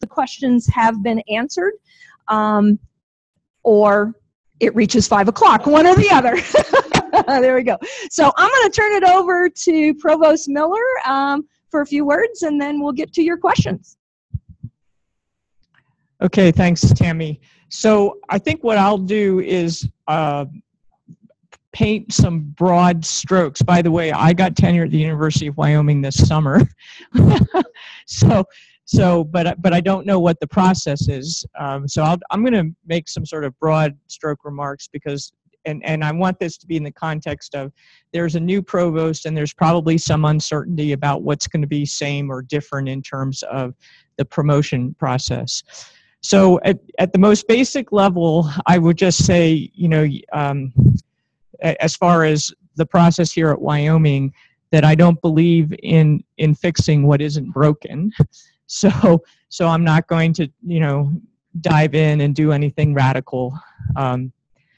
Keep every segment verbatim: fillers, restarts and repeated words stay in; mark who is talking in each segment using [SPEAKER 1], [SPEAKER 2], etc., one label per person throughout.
[SPEAKER 1] the questions have been answered, um, or it reaches five o'clock, one or the other. There we go. So I'm going to turn it over to Provost Miller um, for a few words, and then we'll get to your questions.
[SPEAKER 2] Okay, thanks, Tammy. So I think what I'll do is uh, paint some broad strokes. By the way, I got tenure at the University of Wyoming this summer. so, so, but but I don't know what the process is. Um, so I'll, I'm going to make some sort of broad stroke remarks because, and and I want this to be in the context of there's a new provost and there's probably some uncertainty about what's going to be same or different in terms of the promotion process. So at, at the most basic level, I would just say, you know, um, as far as the process here at Wyoming, that I don't believe in in fixing what isn't broken. So so I'm not going to, you know, dive in and do anything radical. Um,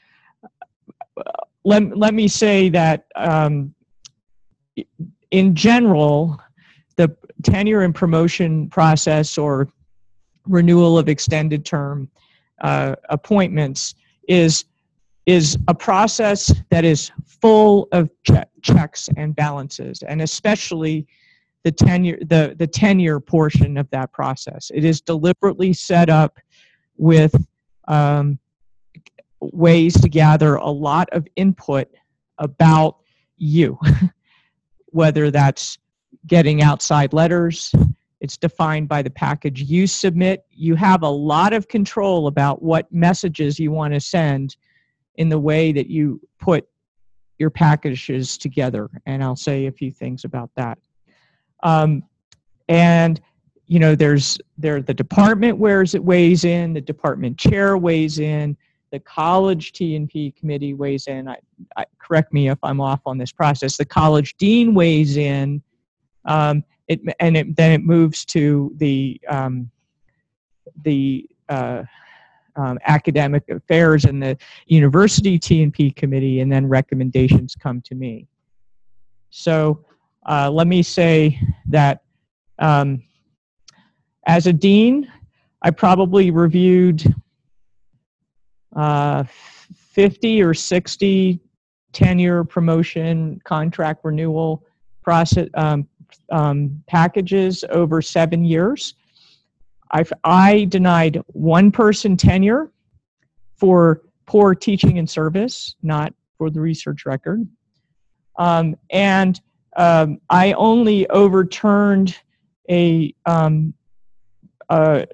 [SPEAKER 2] let, let me say that um, in general, the tenure and promotion process or renewal of extended term uh, appointments is is a process that is full of che checks and balances, and especially the tenure the the tenure portion of that process. It is deliberately set up with um, ways to gather a lot of input about you, whether that's getting outside letters. It's defined by the package you submit. You have a lot of control about what messages you want to send in the way that you put your packages together. And I'll say a few things about that. Um, and, you know, there's there the department where it weighs in, the department chair weighs in, the college T and P committee weighs in. I, I, correct me if I'm off on this process. The college dean weighs in. Um, It, and it, then it moves to the um, the uh, um, academic affairs and the university T and P committee, and then recommendations come to me. So uh, let me say that um, as a dean, I probably reviewed uh, fifty or sixty tenure, promotion, contract renewal process um, Um, packages over seven years. I've, I denied one person tenure for poor teaching and service, not for the research record. Um, and um, I only overturned a, um, a,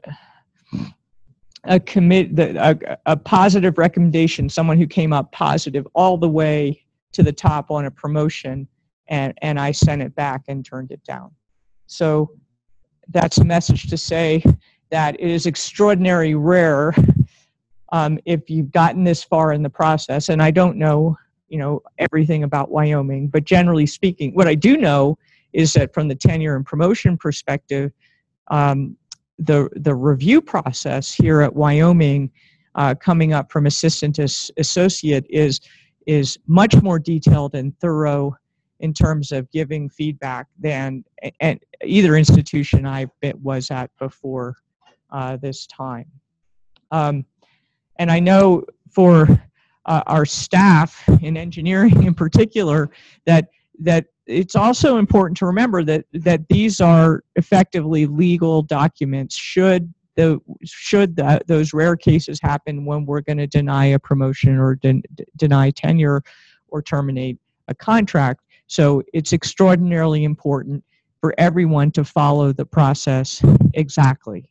[SPEAKER 2] a, commit, a, a positive recommendation, someone who came up positive all the way to the top on a promotion. And, and I sent it back and turned it down. So that's a message to say that it is extraordinarily rare um, if you've gotten this far in the process. And I don't know, you know, everything about Wyoming, but generally speaking, what I do know is that from the tenure and promotion perspective, um, the the review process here at Wyoming, uh, coming up from assistant as associate, is is much more detailed and thorough in terms of giving feedback than and either institution I was at before uh, this time. Um, and I know for uh, our staff in engineering in particular, that that it's also important to remember that that these are effectively legal documents should the should the, those rare cases happen when we're going to deny a promotion or den, deny tenure or terminate a contract. So it's extraordinarily important for everyone to follow the process exactly.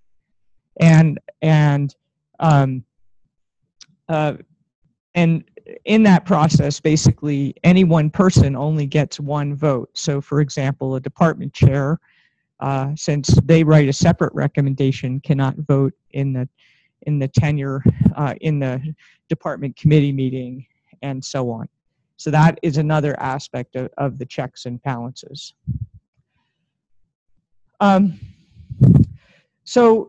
[SPEAKER 2] And and um, uh, and in that process, basically, any one person only gets one vote. So, for example, a department chair, uh, since they write a separate recommendation, cannot vote in the in the tenure uh, in the department committee meeting, and so on. So that is another aspect of, of the checks and balances. Um, so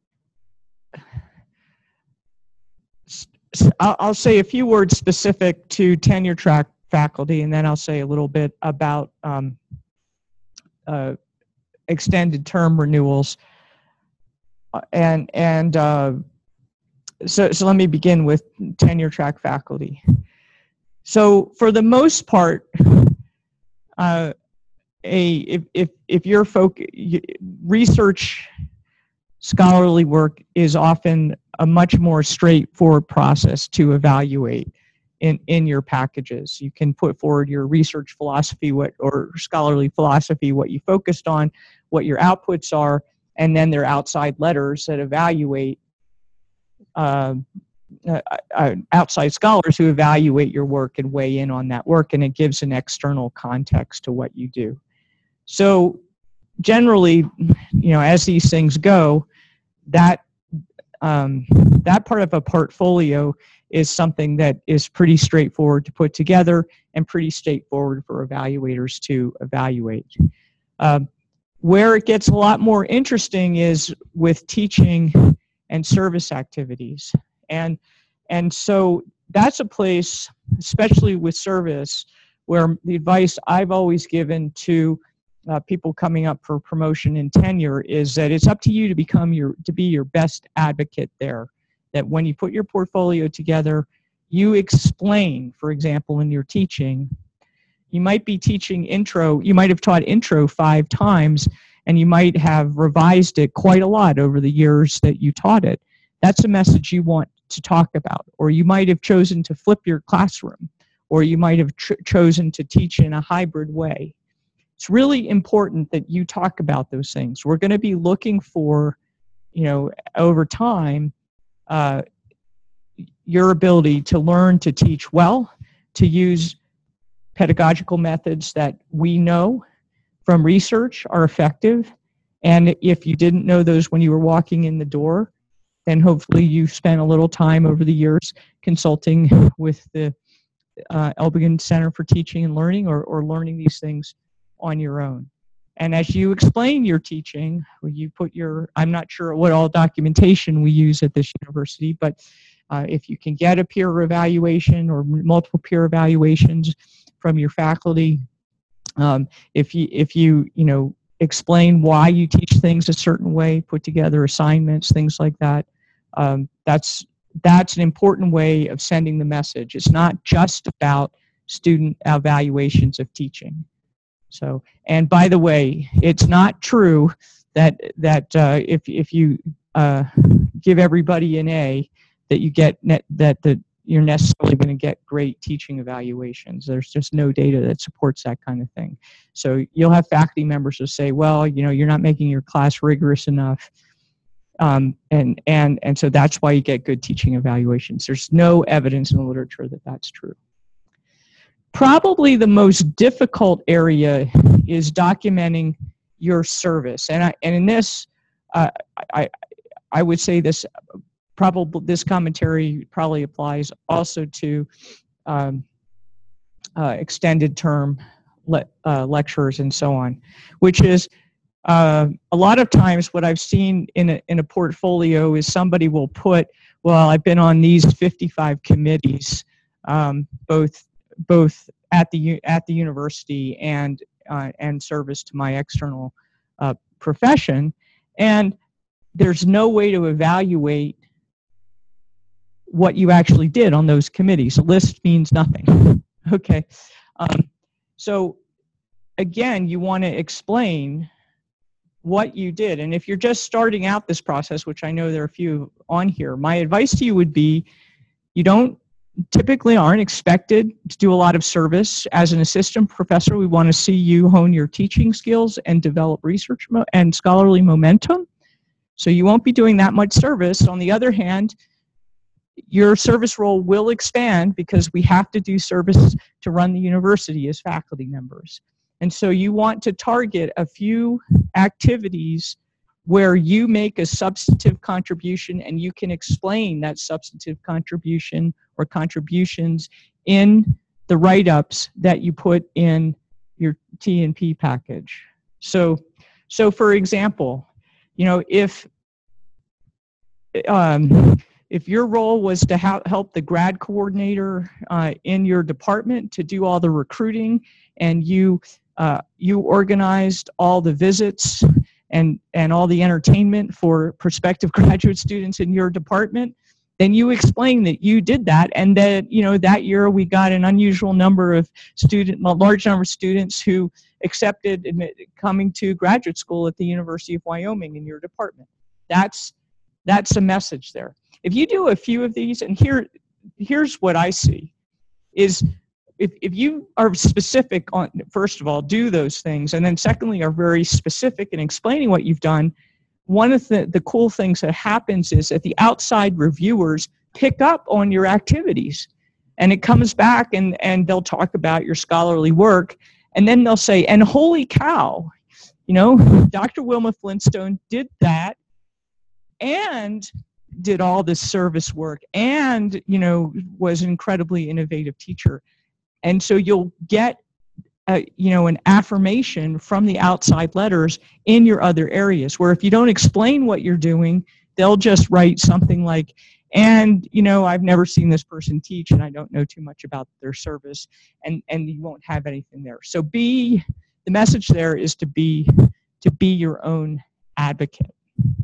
[SPEAKER 2] I'll, I'll say a few words specific to tenure track faculty, and then I'll say a little bit about um, uh, extended term renewals. and and uh, so so let me begin with tenure track faculty. So for the most part, uh, a if if if your folk research scholarly work is often a much more straightforward process to evaluate in in your packages. You can put forward your research philosophy, what or scholarly philosophy, what you focused on, what your outputs are, and then there are outside letters that evaluate uh, uh, uh, outside scholars who evaluate your work and weigh in on that work, and it gives an external context to what you do. So generally, you know, as these things go, that um, that part of a portfolio is something that is pretty straightforward to put together and pretty straightforward for evaluators to evaluate. Um, where it gets a lot more interesting is with teaching and service activities. And, and so that's a place, especially with service, where the advice I've always given to uh, people coming up for promotion and tenure is that it's up to you to become your, to be your best advocate there. That when you put your portfolio together, you explain, for example, in your teaching, you might be teaching intro, you might have taught intro five times, and you might have revised it quite a lot over the years that you taught it. That's a message you want to talk about. Or you might have chosen to flip your classroom, or you might have ch- chosen to teach in a hybrid way. It's really important that you talk about those things. We're going to be looking for, you know, over time, uh, your ability to learn to teach well, to use pedagogical methods that we know from research are effective. And if you didn't know those when you were walking in the door, then hopefully you spent a little time over the years consulting with the uh, Elbingen Center for Teaching and Learning, or, or learning these things on your own. And as you explain your teaching, you put your, I'm not sure what all documentation we use at this university, but uh, if you can get a peer evaluation or multiple peer evaluations from your faculty, um, if you, if you, you know, explain why you teach things a certain way, put together assignments, things like that, um, that's, that's an important way of sending the message. It's not just about student evaluations of teaching. So, and by the way, it's not true that that uh, if if you uh, give everybody an A, that you get net, that that you're necessarily going to get great teaching evaluations. There's just no data that supports that kind of thing. So you'll have faculty members who say, well, you know, you're not making your class rigorous enough, um, and and and so that's why you get good teaching evaluations. There's no evidence in the literature that that's true. Probably the most difficult area is documenting your service, and I, and in this, uh, I I would say this probably this commentary probably applies also to um, uh, extended term le uh, lecturers and so on, which is uh, a lot of times what I've seen in a in a portfolio is somebody will put, well, I've been on these fifty-five committees, um, both. both at the at the university and uh, and service to my external uh, profession, and there's no way to evaluate what you actually did on those committees. A list means nothing. Okay, um, so again, you want to explain what you did, and if you're just starting out this process, which I know there are a few on here, my advice to you would be, you don't typically aren't expected to do a lot of service. As an assistant professor, we want to see you hone your teaching skills and develop research mo and scholarly momentum. So you won't be doing that much service. On the other hand, your service role will expand because we have to do service to run the university as faculty members. And so you want to target a few activities where you make a substantive contribution and you can explain that substantive contribution or contributions in the write-ups that you put in your T and P package. So, so for example, you know, if um, if your role was to help the grad coordinator uh, in your department to do all the recruiting, and you uh, you organized all the visits and, and all the entertainment for prospective graduate students in your department, then you explain that you did that, and that, you know, that year we got an unusual number of student, a large number of students who accepted admit, coming to graduate school at the University of Wyoming in your department. That's, that's a message there. If you do a few of these, and here, here's what I see, is if, if you are specific on, first of all, do those things, and then secondly, are very specific in explaining what you've done, one of the, the cool things that happens is that the outside reviewers pick up on your activities, and it comes back, and, and they'll talk about your scholarly work, and then they'll say, and holy cow, you know, Doctor Wilma Flintstone did that, and did all this service work, and, you know, was an incredibly innovative teacher. And so you'll get, a, you know, an affirmation from the outside letters in your other areas, where if you don't explain what you're doing, they'll just write something like, and, you know, I've never seen this person teach, and I don't know too much about their service, and, and you won't have anything there. So be, the message there is to be, to be your own advocate.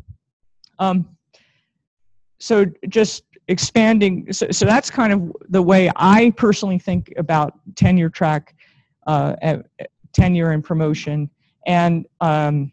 [SPEAKER 2] Um, so just expanding, so, so that's kind of the way I personally think about tenure track, uh, tenure and promotion, and um,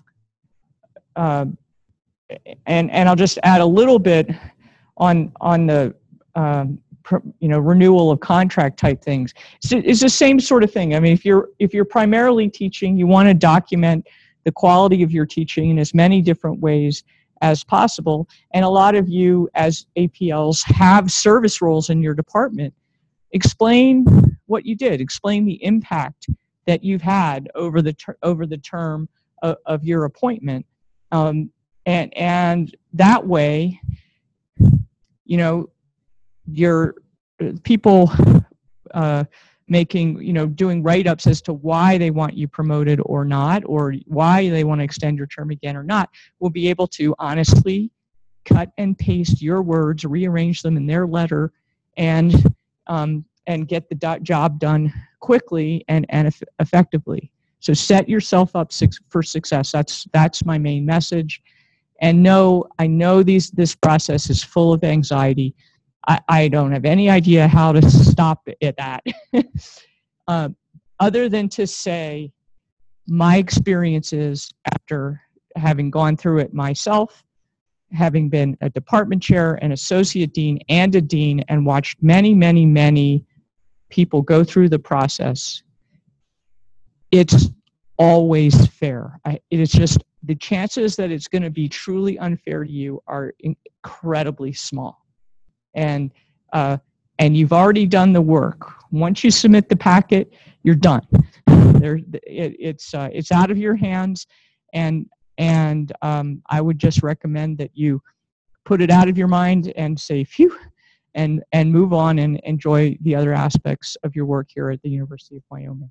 [SPEAKER 2] uh, and and I'll just add a little bit on on the um, you know, renewal of contract type things. So it's the same sort of thing. I mean, if you're if you're primarily teaching, you want to document the quality of your teaching in as many different ways as possible. And a lot of you as A P Ls have service roles in your department. Explain what you did. Explain the impact that you've had over the ter over the term of, of your appointment, um, and and that way, you know, your people uh, making, you know, doing write-ups as to why they want you promoted or not, or why they want to extend your term again or not, will be able to honestly cut and paste your words, rearrange them in their letter, and um, and get the do job done quickly and, and eff effectively. So set yourself up for success. That's, that's my main message. And no, I know these, this process is full of anxiety. I, I don't have any idea how to stop it at uh, other than to say my experiences after having gone through it myself, having been a department chair, an associate dean, and a dean, and watched many, many, many people go through the process. It's always fair. I, it is just, the chances that it's going to be truly unfair to you are incredibly small. And, uh, and you've already done the work. Once you submit the packet, you're done. There, it, it's, uh, it's out of your hands, and, and um, I would just recommend that you put it out of your mind and say, phew, and, and move on and enjoy the other aspects of your work here at the University of Wyoming.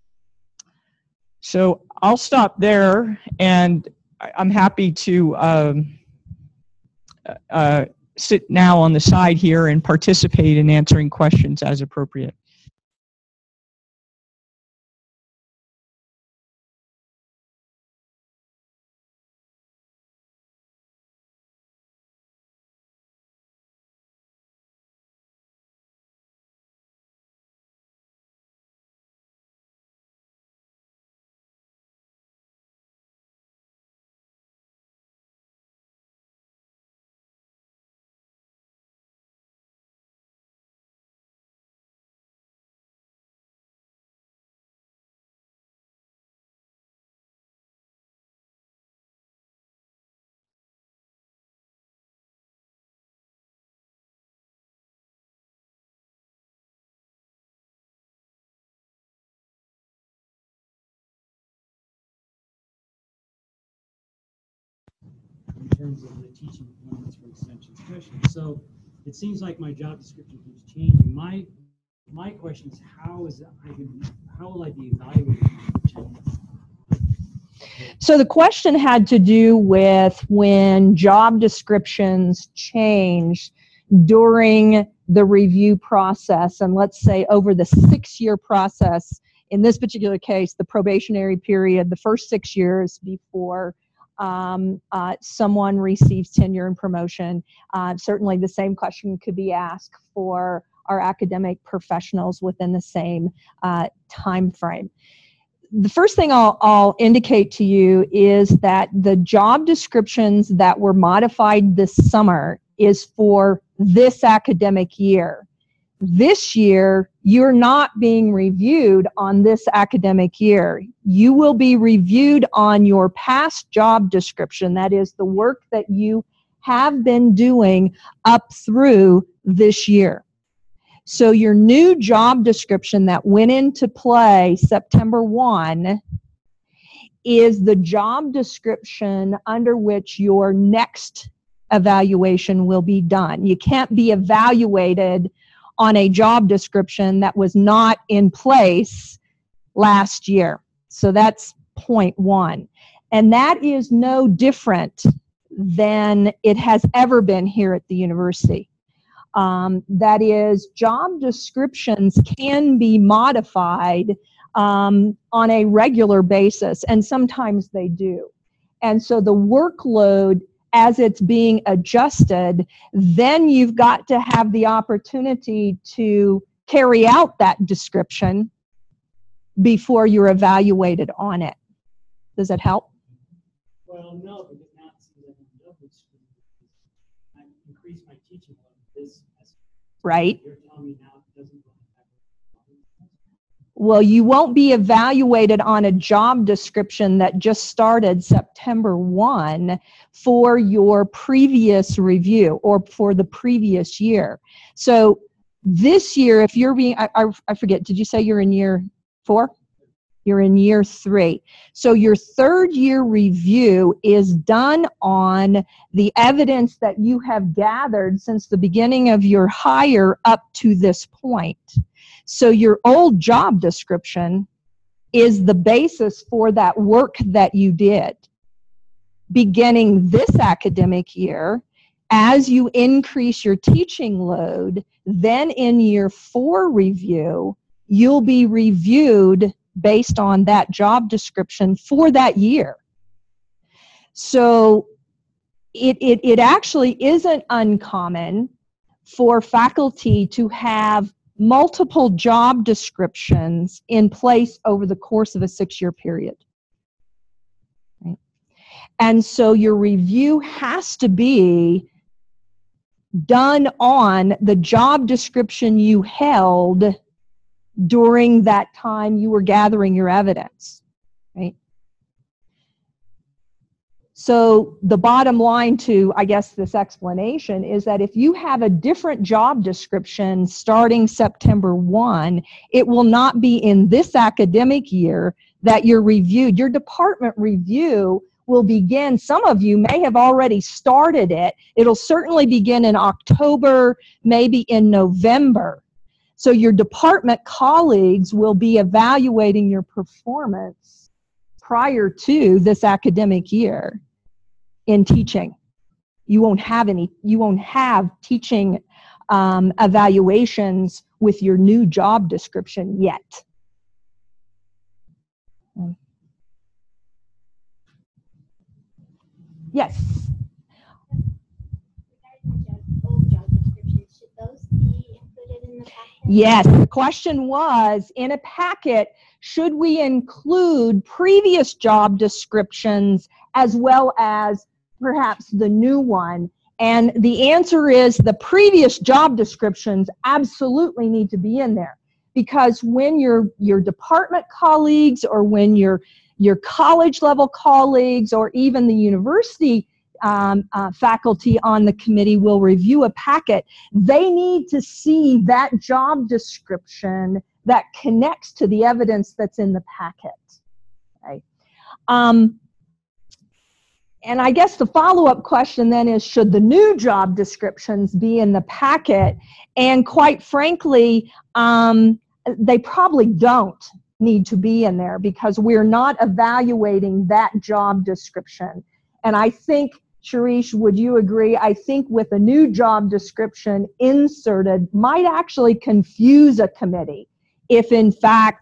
[SPEAKER 2] So I'll stop there, and I'm happy to um, uh, sit now on the side here and participate in answering questions as appropriate.
[SPEAKER 3] In terms of the teaching performance for extension specialists. So it seems like my job description keeps changing. My my question is, how is I can, how will I be evaluated?
[SPEAKER 1] So the question had to do with when job descriptions change during the review process, and let's say over the six-year process. In this particular case, the probationary period, the first six years before um, uh, someone receives tenure and promotion. Uh, certainly the same question could be asked for our academic professionals within the same uh, time frame. The first thing I'll, I'll indicate to you is that the job descriptions that were modified this summer is for this academic year. This year, you're not being reviewed on this academic year. You will be reviewed on your past job description, that is the work that you have been doing up through this year. So your new job description that went into play September first is the job description under which your next evaluation will be done. You can't be evaluated on a job description that was not in place last year. So that's point one. And that is no different than it has ever been here at the university. Um, that is, job descriptions can be modified um, on a regular basis, and sometimes they do. And so the workload, as it's being adjusted, then you've got to have the opportunity to carry out that description before you're evaluated on it. Does that help?
[SPEAKER 3] Well, no, because now it seems like I'm double screwed. I increased my teaching level this semester.
[SPEAKER 1] Right.
[SPEAKER 3] You're telling me now it doesn't go back.
[SPEAKER 1] Well, you won't be evaluated on a job description that just started September first for your previous review or for the previous year. So this year, if you're being, I, I, I forget, did you say you're in year four? You're in year three. So your third year review is done on the evidence that you have gathered since the beginning of your hire up to this point. So your old job description is the basis for that work that you did. Beginning this academic year, as you increase your teaching load, then in year four review, you'll be reviewed based on that job description for that year. So it, it, it actually isn't uncommon for faculty to have multiple job descriptions in place over the course of a six-year period. Right? And so your review has to be done on the job description you held during that time you were gathering your evidence, right? So the bottom line to, I guess, this explanation is that if you have a different job description starting September first, it will not be in this academic year that you're reviewed. Your department review will begin. Some of you may have already started it. It'll certainly begin in October, maybe in November. So your department colleagues will be evaluating your performance prior to this academic year in teaching. You won't have any, you won't have teaching um, evaluations with your new job description yet. Yes. Yes, the question was, in a packet, should we include previous job descriptions as well as perhaps the new one? And the answer is the previous job descriptions absolutely need to be in there, because when your your department colleagues or when your your college level colleagues or even the university Um, uh, faculty on the committee will review a packet, they need to see that job description that connects to the evidence that's in the packet. Okay. Um, and I guess the follow-up question then is, should the new job descriptions be in the packet? And quite frankly, um, they probably don't need to be in there, because we're not evaluating that job description. And I think, Sharish, would you agree? I think with a new job description inserted might actually confuse a committee if in fact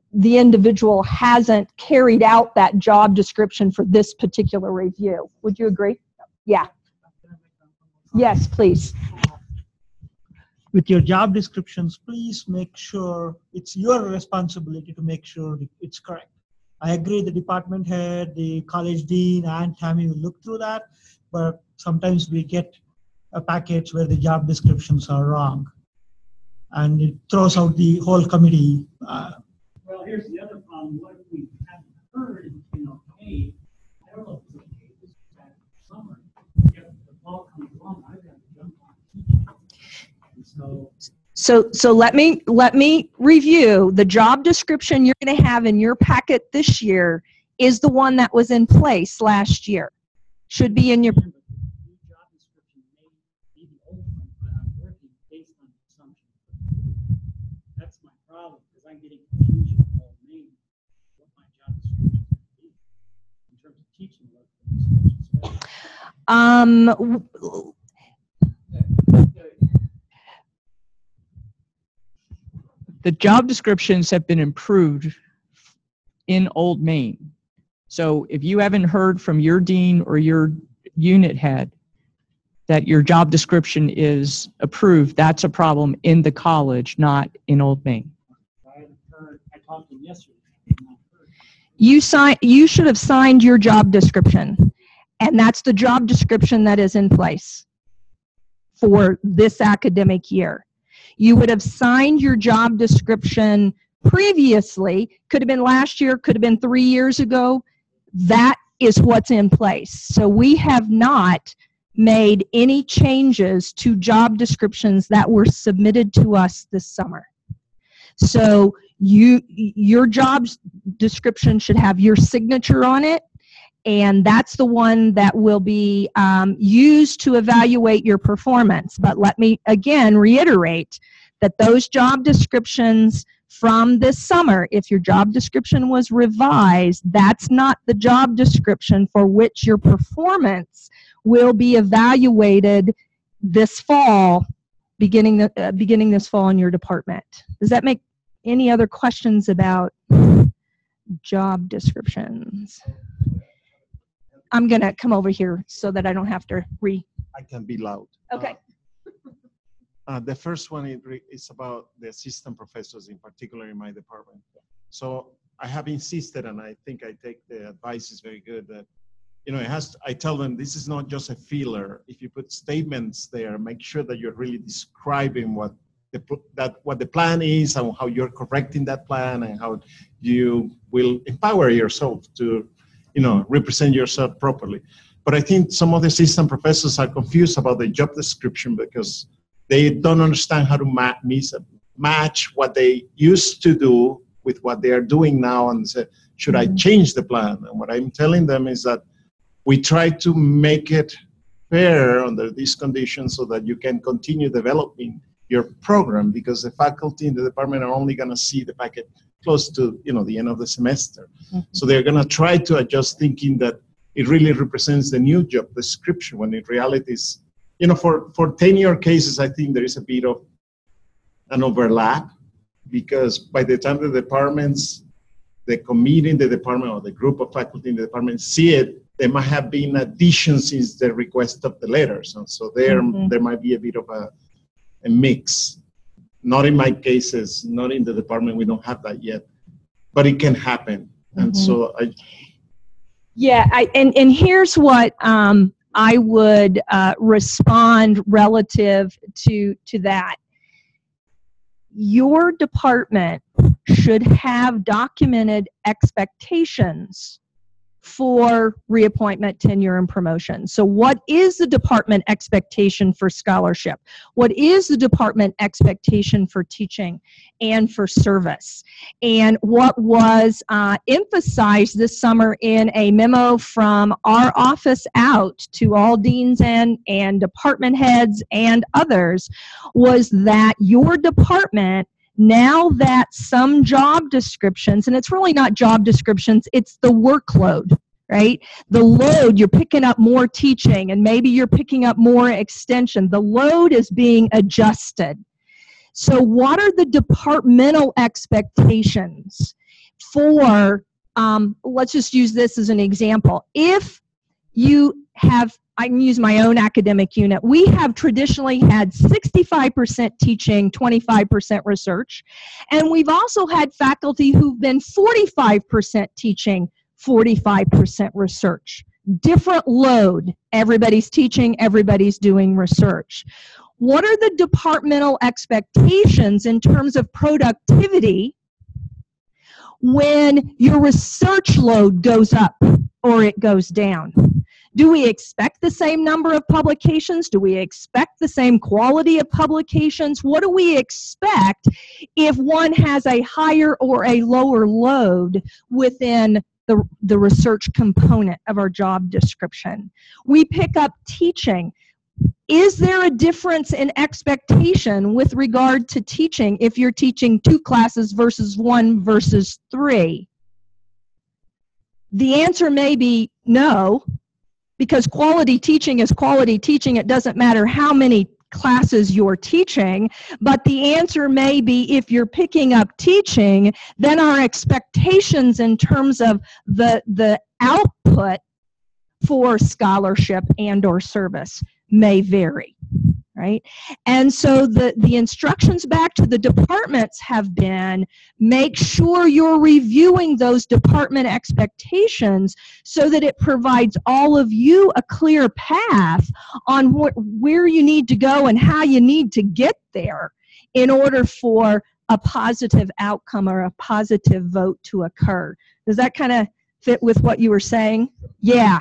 [SPEAKER 1] the individual hasn't carried out that job description for this particular review. Would you agree? Yeah. Yes, please.
[SPEAKER 4] With your job descriptions, please make sure it's your responsibility to make sure it's correct. I agree the department head, the college dean, and Tammy will look through that, but sometimes we get a package where the job descriptions are wrong, and it throws out the whole committee. Uh,
[SPEAKER 3] well, here's the other problem. What if we haven't heard, you know, hey, I don't know if it's okay, this is back in the summer. If the fall comes along, I've got to jump on teaching. And so,
[SPEAKER 1] So, so let me let me review. The job description you're going to have in your packet this year is the one that was in place last year. Should be in your.
[SPEAKER 3] the new job description may be the old one, but I'm working based on assumptions. That's my problem, because I'm getting confusion of all names, what my job description is going to be in terms of teaching work for the special special.
[SPEAKER 1] Um, w-
[SPEAKER 2] The job descriptions have been improved in Old Main. So if you haven't heard from your dean or your unit head that your job description is approved, that's a problem in the college, not in Old Main.
[SPEAKER 3] I haven't heard, I talked to him yesterday. I have not heard.
[SPEAKER 1] you sign. You should have signed your job description, and that's the job description that is in place for this academic year. You would have signed your job description previously, could have been last year, could have been three years ago. That is what's in place. So we have not made any changes to job descriptions that were submitted to us this summer. So you, your job description should have your signature on it, and that's the one that will be um, used to evaluate your performance. But let me again reiterate that those job descriptions from this summer, if your job description was revised, that's not the job description for which your performance will be evaluated this fall, beginning, the, uh, beginning this fall in your department. Does that make any other questions about job descriptions? I'm going to come over here so that I don't have to re.
[SPEAKER 5] I can be loud.
[SPEAKER 1] Okay.
[SPEAKER 5] Uh, uh, the first one is, re- is about the assistant professors, in particular in my department. So I have insisted, and I think I take the advice is very good, that, you know, it has to, I tell them this is not just a filler. If you put statements there, make sure that you're really describing what the, that, what the plan is and how you're correcting that plan and how you will empower yourself to, you know, represent yourself properly. But I think some of the assistant professors are confused about the job description because they don't understand how to ma- match what they used to do with what they are doing now and say, should I change the plan? And what I'm telling them is that we try to make it fair under these conditions so that you can continue developing your program, because the faculty in the department are only going to see the packet close to, you know, the end of the semester. Mm-hmm. So they're going to try to adjust, thinking that it really represents the new job description, when in reality is, you know, for, for tenure cases, I think there is a bit of an overlap, because by the time the departments, the committee in the department or the group of faculty in the department see it, there might have been additions since the request of the letters. And so there, mm-hmm. there might be a bit of a, a mix. Not in my cases, not in the department, we don't have that yet, but it can happen. And mm-hmm. so I...
[SPEAKER 1] Yeah, I, and, and here's what um, I would uh, respond relative to, to that. Your department should have documented expectations for reappointment, tenure, and promotion. So what is the department expectation for scholarship? What is the department expectation for teaching and for service? And what was uh, emphasized this summer in a memo from our office out to all deans and, and department heads and others was that your department, now that some job descriptions, and it's really not job descriptions, it's the workload, right? The load, you're picking up more teaching and maybe you're picking up more extension. The load is being adjusted. So what are the departmental expectations? for, um, let's just use this as an example. If you have, I can use my own academic unit, we have traditionally had sixty-five percent teaching, twenty-five percent research, and we've also had faculty who've been forty-five percent teaching, forty-five percent research. Different load. Everybody's teaching, everybody's doing research. What are the departmental expectations in terms of productivity when your research load goes up or it goes down? Do we expect the same number of publications? Do we expect the same quality of publications? What do we expect if one has a higher or a lower load within the, the research component of our job description? We pick up teaching. Is there a difference in expectation with regard to teaching if you're teaching two classes versus one versus three? The answer may be no, because quality teaching is quality teaching. It doesn't matter how many classes you're teaching, but the answer may be if you're picking up teaching, then our expectations in terms of the, the output for scholarship and or service may vary, right? And so the, the instructions back to the departments have been, make sure you're reviewing those department expectations so that it provides all of you a clear path on what, where you need to go and how you need to get there in order for a positive outcome or a positive vote to occur. Does that kind of fit with what you were saying? Yeah.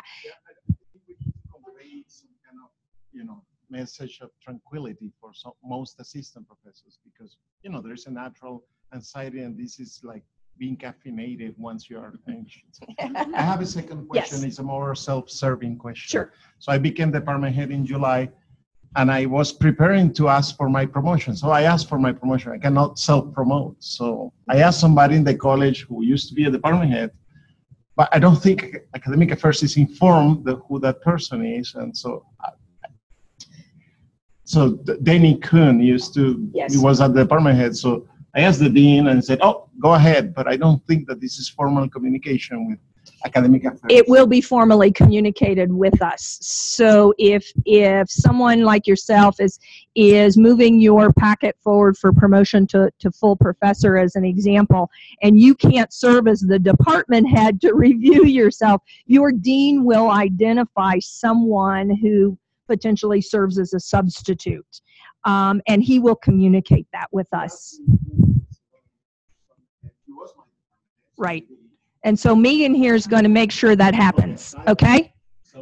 [SPEAKER 5] You know, message of tranquility for some, most assistant professors, because you know there's a natural anxiety, and this is like being caffeinated once you are finished. So I have a second question.
[SPEAKER 1] Yes.
[SPEAKER 5] It's a more self-serving question.
[SPEAKER 1] Sure.
[SPEAKER 5] So I became department head in July, and I was preparing to ask for my promotion. So I asked for my promotion. I cannot self-promote. So I asked somebody in the college who used to be a department head, but I don't think academic affairs is informed of who that person is, and so. I, So Danny Kuhn used to,
[SPEAKER 1] yes.
[SPEAKER 5] He was at the department head. So I asked the dean and said, oh, go ahead. But I don't think that this is formal communication with academic affairs.
[SPEAKER 1] It will be formally communicated with us. So if if someone like yourself is is moving your packet forward for promotion to, to full professor as an example, and you can't serve as the department head to review yourself, your dean will identify someone who potentially serves as a substitute, um, and he will communicate that with us. Right. And so Megan here is going to make sure that happens, okay?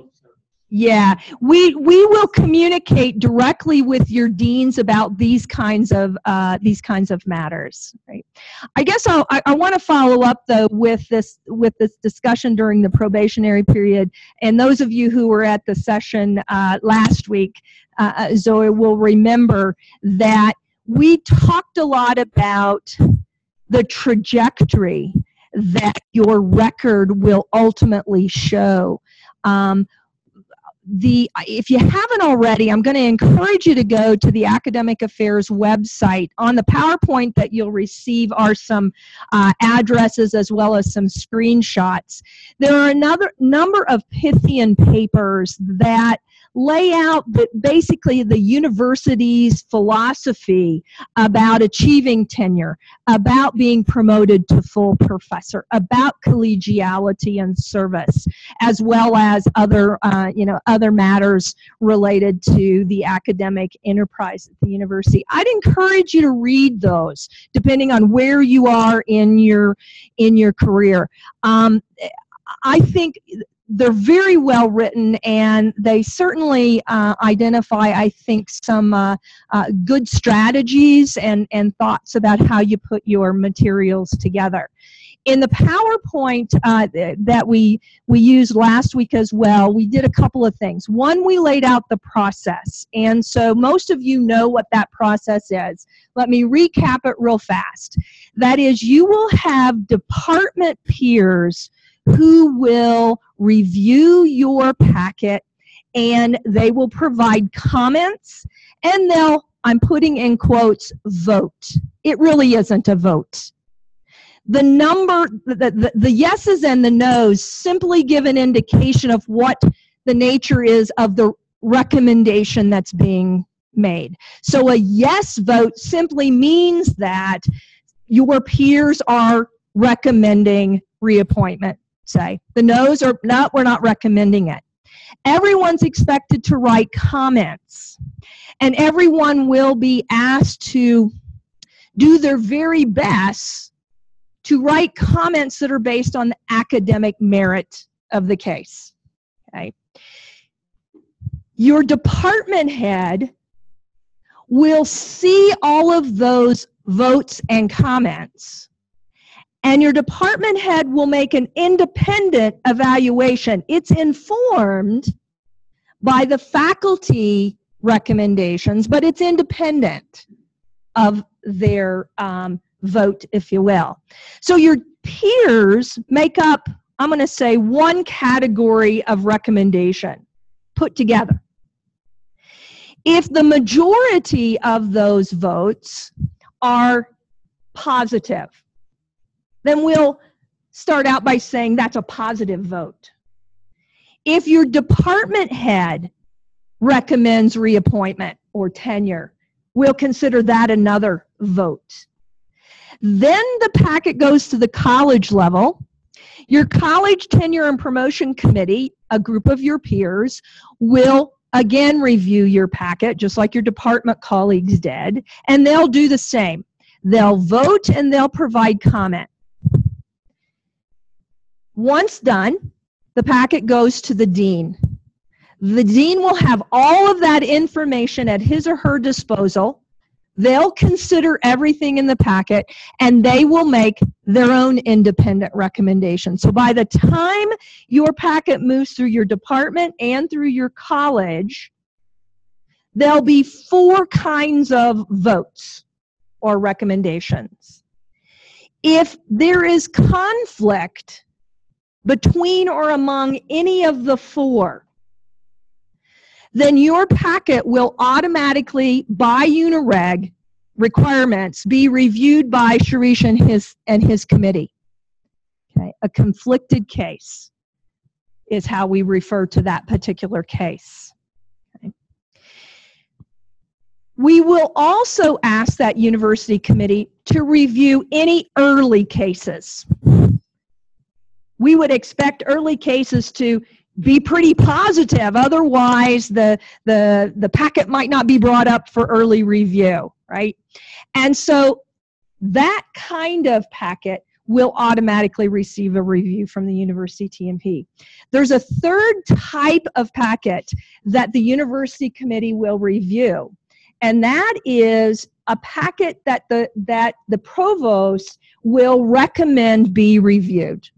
[SPEAKER 1] Yeah, we we will communicate directly with your deans about these kinds of uh, these kinds of matters. Right. I guess I'll, I I want to follow up though with this with this discussion during the probationary period. And those of you who were at the session uh, last week, uh, Zoe, will remember that we talked a lot about the trajectory that your record will ultimately show. Um, The, if you haven't already, I'm going to encourage you to go to the Academic Affairs website. On the PowerPoint that you'll receive are some uh, addresses as well as some screenshots. There are another number of Pythian papers that lay out the, basically the university's philosophy about achieving tenure, about being promoted to full professor, about collegiality and service, as well as other, uh, you know, other matters related to the academic enterprise at the university. I'd encourage you to read those, depending on where you are in your in your career. Um, I think they're very well written, and they certainly uh, identify, I think, some uh, uh, good strategies and, and thoughts about how you put your materials together. In the PowerPoint uh, that we, we used last week as well, we did a couple of things. One, we laid out the process, and so most of you know what that process is. Let me recap it real fast. That is, you will have department peers who will review your packet, and they will provide comments, and they'll, I'm putting in quotes, vote. It really isn't a vote. The number, the, the, the yeses and the nos simply give an indication of what the nature is of the recommendation that's being made. So a yes vote simply means that your peers are recommending reappointment, say. The no's are, no, we're not recommending it. Everyone's expected to write comments, and everyone will be asked to do their very best to write comments that are based on the academic merit of the case. Okay. Your department head will see all of those votes and comments, and your department head will make an independent evaluation. It's informed by the faculty recommendations, but it's independent of their um, vote, if you will. So your peers make up, I'm going to say, one category of recommendation put together. If the majority of those votes are positive, then we'll start out by saying that's a positive vote. If your department head recommends reappointment or tenure, we'll consider that another vote. Then the packet goes to the college level. Your college tenure and promotion committee, a group of your peers, will again review your packet, just like your department colleagues did, and they'll do the same. They'll vote and they'll provide comment. Once done, the packet goes to the dean. The dean will have all of that information at his or her disposal. They'll consider everything in the packet, and they will make their own independent recommendation. So by the time your packet moves through your department and through your college, there'll be four kinds of votes or recommendations. If there is conflict between or among any of the four, then your packet will automatically, by UNIREG requirements, be reviewed by Sharish and his, and his committee. Okay, a conflicted case is how we refer to that particular case. Okay. We will also ask that university committee to review any early cases. We would expect early cases to be pretty positive. Otherwise, the, the, the packet might not be brought up for early review, right? And so that kind of packet will automatically receive a review from the university T M P. There's a third type of packet that the university committee will review, and that is a packet that the, that the provost will recommend be reviewed.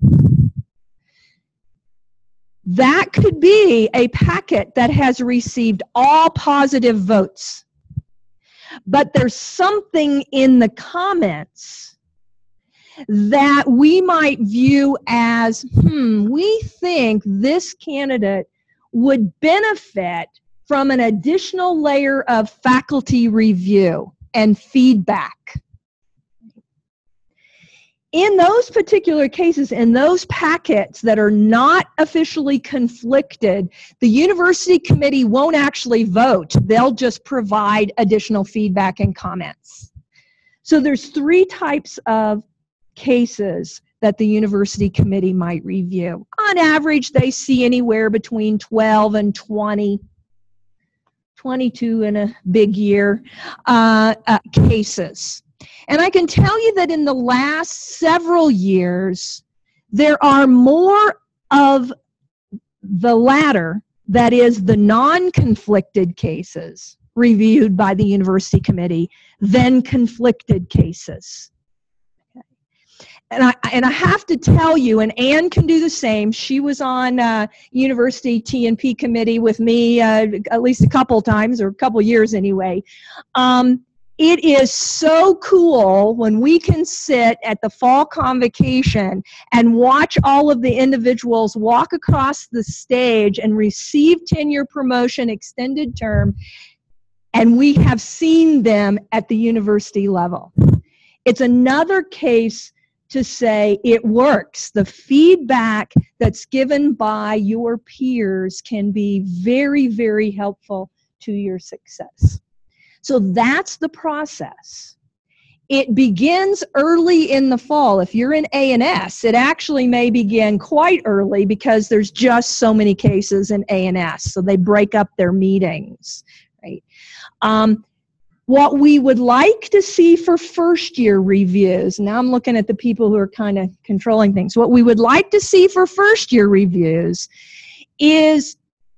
[SPEAKER 1] That could be a packet that has received all positive votes, but there's something in the comments that we might view as, hmm, we think this candidate would benefit from an additional layer of faculty review and feedback. In those particular cases, in those packets that are not officially conflicted, the university committee won't actually vote. They'll just provide additional feedback and comments. So there's three types of cases that the university committee might review. On average, they see anywhere between twelve and twenty, twenty-two in a big year, uh, uh, cases. And I can tell you that in the last several years, there are more of the latter, that is the non-conflicted cases, reviewed by the university committee than conflicted cases. Okay. And I, and I have to tell you, and Anne can do the same, she was on uh, university T and P committee with me uh, at least a couple times, or a couple years anyway. Um, It is so cool when we can sit at the fall convocation and watch all of the individuals walk across the stage and receive tenure, promotion, extended term, and we have seen them at the university level. It's another case to say it works. The feedback that's given by your peers can be very, very helpful to your success. So that's the process. It begins early in the fall. If you're in A and S, it actually may begin quite early because there's just so many cases in A and S, so they break up their meetings, right? Um, what we would like to see for first year reviews, now I'm looking at the people who are kind of controlling things. What we would like to see for first year reviews is,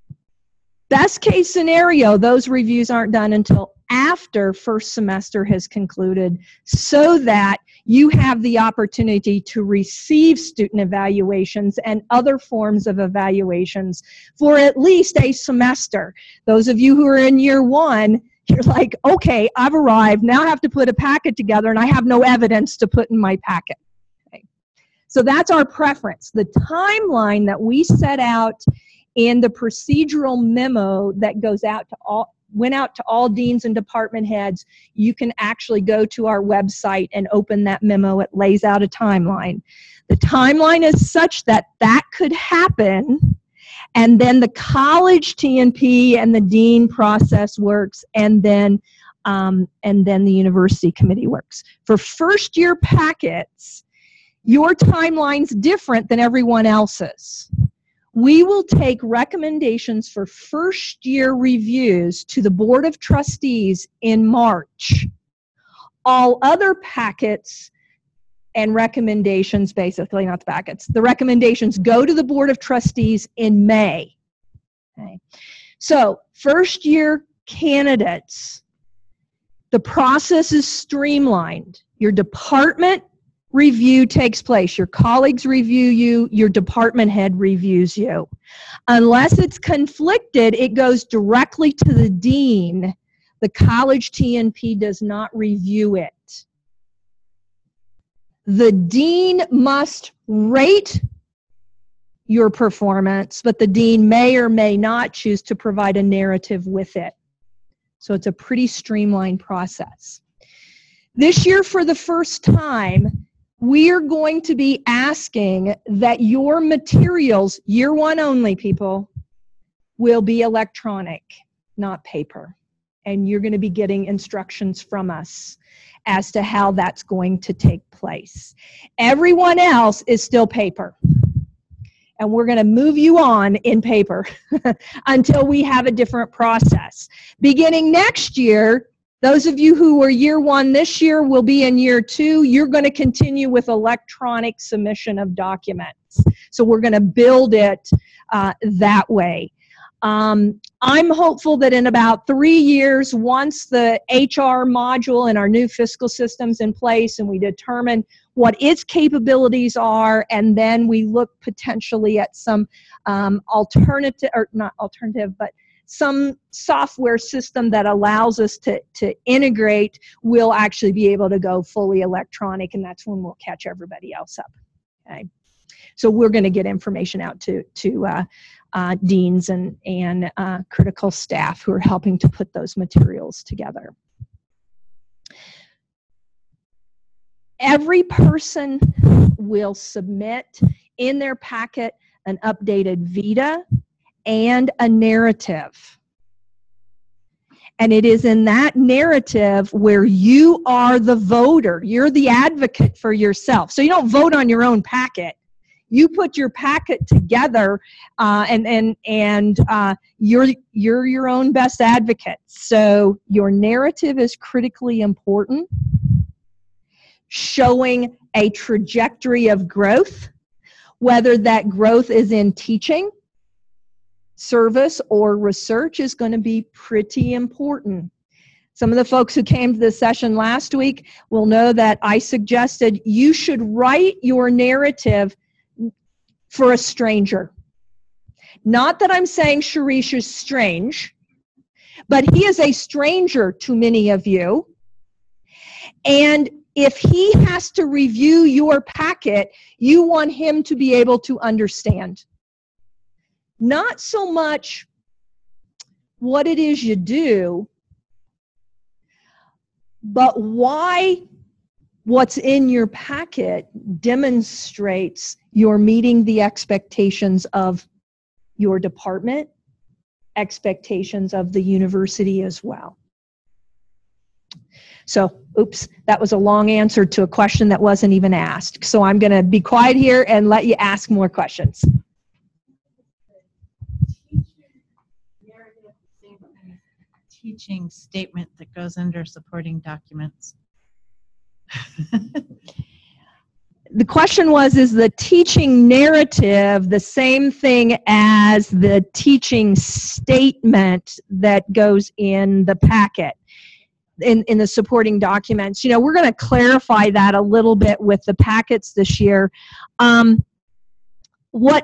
[SPEAKER 1] best case scenario, those reviews aren't done until after first semester has concluded, so that you have the opportunity to receive student evaluations and other forms of evaluations for at least a semester. Those of you who are in year one, you're like, okay, I've arrived, now I have to put a packet together and I have no evidence to put in my packet. Okay. So that's our preference. The timeline that we set out in the procedural memo that goes out to all, went out to all deans and department heads, you can actually go to our website and open that memo. It lays out a timeline. The timeline is such that that could happen, and then the college T N P and the dean process works, and then um, and then the university committee works. For first year packets, your timeline's different than everyone else's. We will take recommendations for first year reviews to the Board of Trustees in March. All other packets and recommendations, basically not the packets, the recommendations go to the Board of Trustees in May. Okay. So first year candidates, the process is streamlined. Your department review takes place. Your colleagues review you, your department head reviews you. Unless it's conflicted, it goes directly to the dean. The college T N P does not review it. The dean must rate your performance, but the dean may or may not choose to provide a narrative with it. So it's a pretty streamlined process. This year, for the first time, we are going to be asking that your materials, year one only, people, will be electronic, not paper. And you're going to be getting instructions from us as to how that's going to take place. Everyone else is still paper. And we're going to move you on in paper until we have a different process. Beginning next year, those of you who were year one this year will be in year two. You're going to continue with electronic submission of documents. So we're going to build it uh, that way. Um, I'm hopeful that in about three years, once the H R module and our new fiscal system's in place and we determine what its capabilities are, and then we look potentially at some um, alternative, or not alternative, but some software system that allows us to, to integrate, we'll actually be able to go fully electronic, and that's when we'll catch everybody else up. Okay, so we're going to get information out to to uh, uh, deans and and uh, critical staff who are helping to put those materials together. Every person will submit in their packet an updated vita and a narrative. And it is in that narrative where you are the voter. You're the advocate for yourself. So you don't vote on your own packet. You put your packet together, uh, and and and uh, you're you're your own best advocate. So your narrative is critically important, showing a trajectory of growth, whether that growth is in teaching, service, or research, is going to be pretty important. Some of the folks who came to the session last week will know that I suggested you should write your narrative for a stranger. Not that I'm saying Sharish is strange, but he is a stranger to many of you. And if he has to review your packet, you want him to be able to understand. Not so much what it is you do, but why what's in your packet demonstrates you're meeting the expectations of your department, expectations of the university as well. So, oops, that was a long answer to a question that wasn't even asked. So I'm going to be quiet here and let you ask more questions.
[SPEAKER 6] Teaching statement that goes under supporting documents.
[SPEAKER 1] The question was, is the teaching narrative the same thing as the teaching statement that goes in the packet, in, in the supporting documents? You know, we're going to clarify that a little bit with the packets this year. Um, what,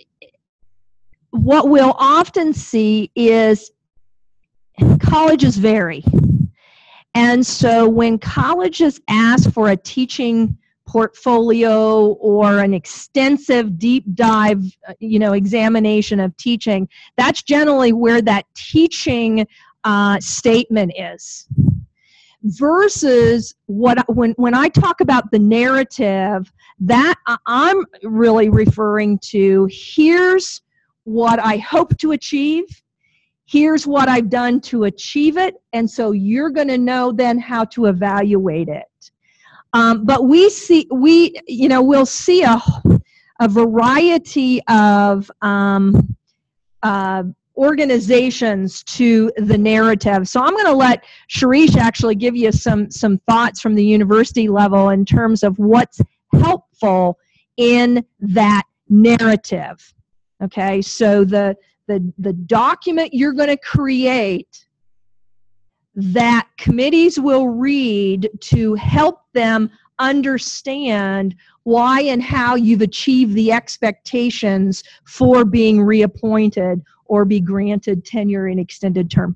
[SPEAKER 1] what we'll often see is colleges vary. And so when colleges ask for a teaching portfolio or an extensive deep dive, you know, examination of teaching, that's generally where that teaching uh, statement is. Versus what when when I talk about the narrative, that I'm really referring to, here's what I hope to achieve. Here's what I've done to achieve it, and so you're going to know then how to evaluate it. Um, but we see, we, you know, we'll see a, a variety of um, uh, organizations to the narrative. So I'm going to let Sharish actually give you some, some thoughts from the university level in terms of what's helpful in that narrative. Okay, so the, the, the document you're going to create that committees will read to help them understand why and how you've achieved the expectations for being reappointed or be granted tenure in extended term.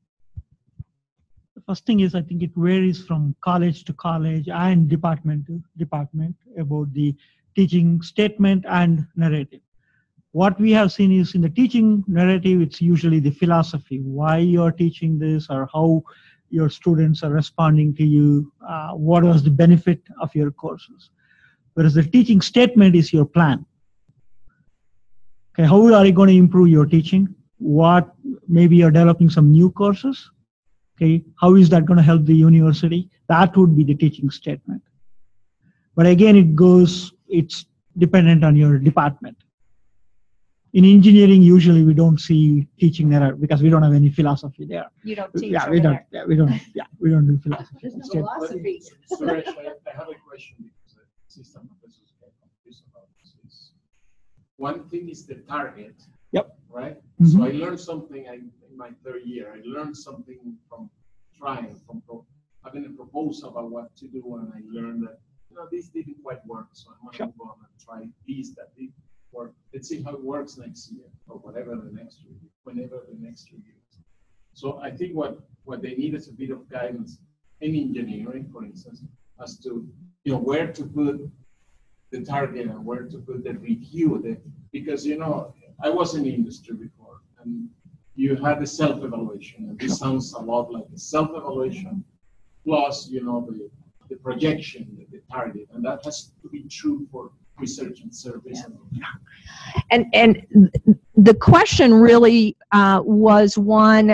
[SPEAKER 4] The first thing is, I think it varies from college to college and department to department about the teaching statement and narrative. What we have seen is in the teaching narrative, it's usually the philosophy, why you're teaching this or how your students are responding to you, uh, what was the benefit of your courses. Whereas the teaching statement is your plan. Okay, how are you going to improve your teaching? What, maybe you're developing some new courses. Okay, how is that going to help the university? That would be the teaching statement. But again, it goes, it's dependent on your department. In engineering, usually we don't see teaching there because we don't have any philosophy there.
[SPEAKER 1] You don't teach
[SPEAKER 4] Yeah,
[SPEAKER 1] over
[SPEAKER 4] we don't.
[SPEAKER 1] there.
[SPEAKER 4] Yeah, we don't. Yeah, we don't do philosophy.
[SPEAKER 1] There's no
[SPEAKER 4] Instead-
[SPEAKER 1] philosophy.
[SPEAKER 5] Sorry, I I have a question because the system professors get confused about this. Is one thing is the target.
[SPEAKER 4] Yep.
[SPEAKER 5] Right?
[SPEAKER 4] Mhm.
[SPEAKER 5] So I learned something I, in my third year. I learned something from trying, from pro- having a proposal about what to do, and I learned that, you know, this didn't quite work, so I'm going to
[SPEAKER 4] Sure.
[SPEAKER 5] move on and try this that did work. Let's see how it works next year, or whatever the next year, whenever the next year is. So I think what, what they need is a bit of guidance in engineering, for instance, as to, you know, where to put the target and where to put the review. The, because, you know, I was in the industry before, and you had a self-evaluation, and this sounds a lot like a self-evaluation plus, you know, the, the projection, the, the target, and that has to be true for research and service.
[SPEAKER 1] Yeah. And, and the question really uh, was one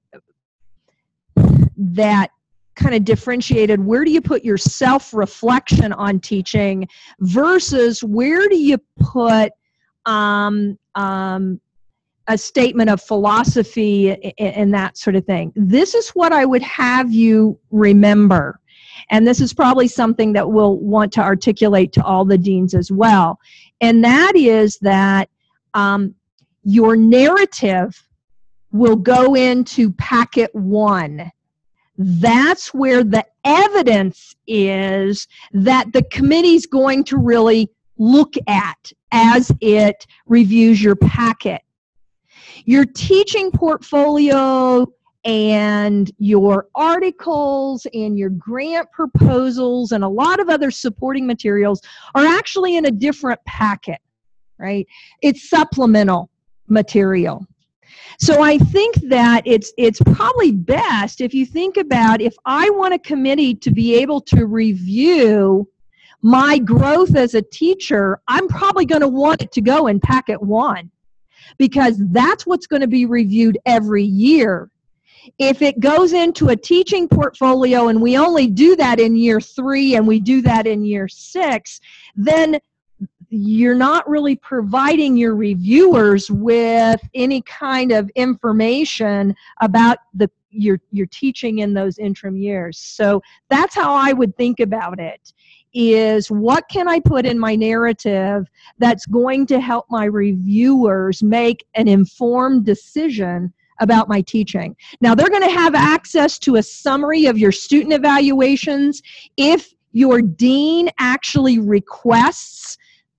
[SPEAKER 1] that kind of differentiated where do you put your self-reflection on teaching versus where do you put um, um, a statement of philosophy and, and that sort of thing. This is what I would have you remember. And this is probably something that we'll want to articulate to all the deans as well. And that is that um, your narrative will go into packet one. That's where the evidence is that the committee's going to really look at as it reviews your packet. Your teaching portfolio and your articles and your grant proposals and a lot of other supporting materials are actually in a different packet, right? It's supplemental material. So I think that it's it's probably best if you think about, if I want a committee to be able to review my growth as a teacher, I'm probably going to want it to go in packet one, because that's what's going to be reviewed every year. If it goes into a teaching portfolio and we only do that in year three and we do that in year six, then you're not really providing your reviewers with any kind of information about the your your teaching in those interim years. So that's how I would think about it, is what can I put in my narrative that's going to help my reviewers make an informed decision about my teaching. Now, they're going to have access to a summary of your student evaluations if your dean actually requests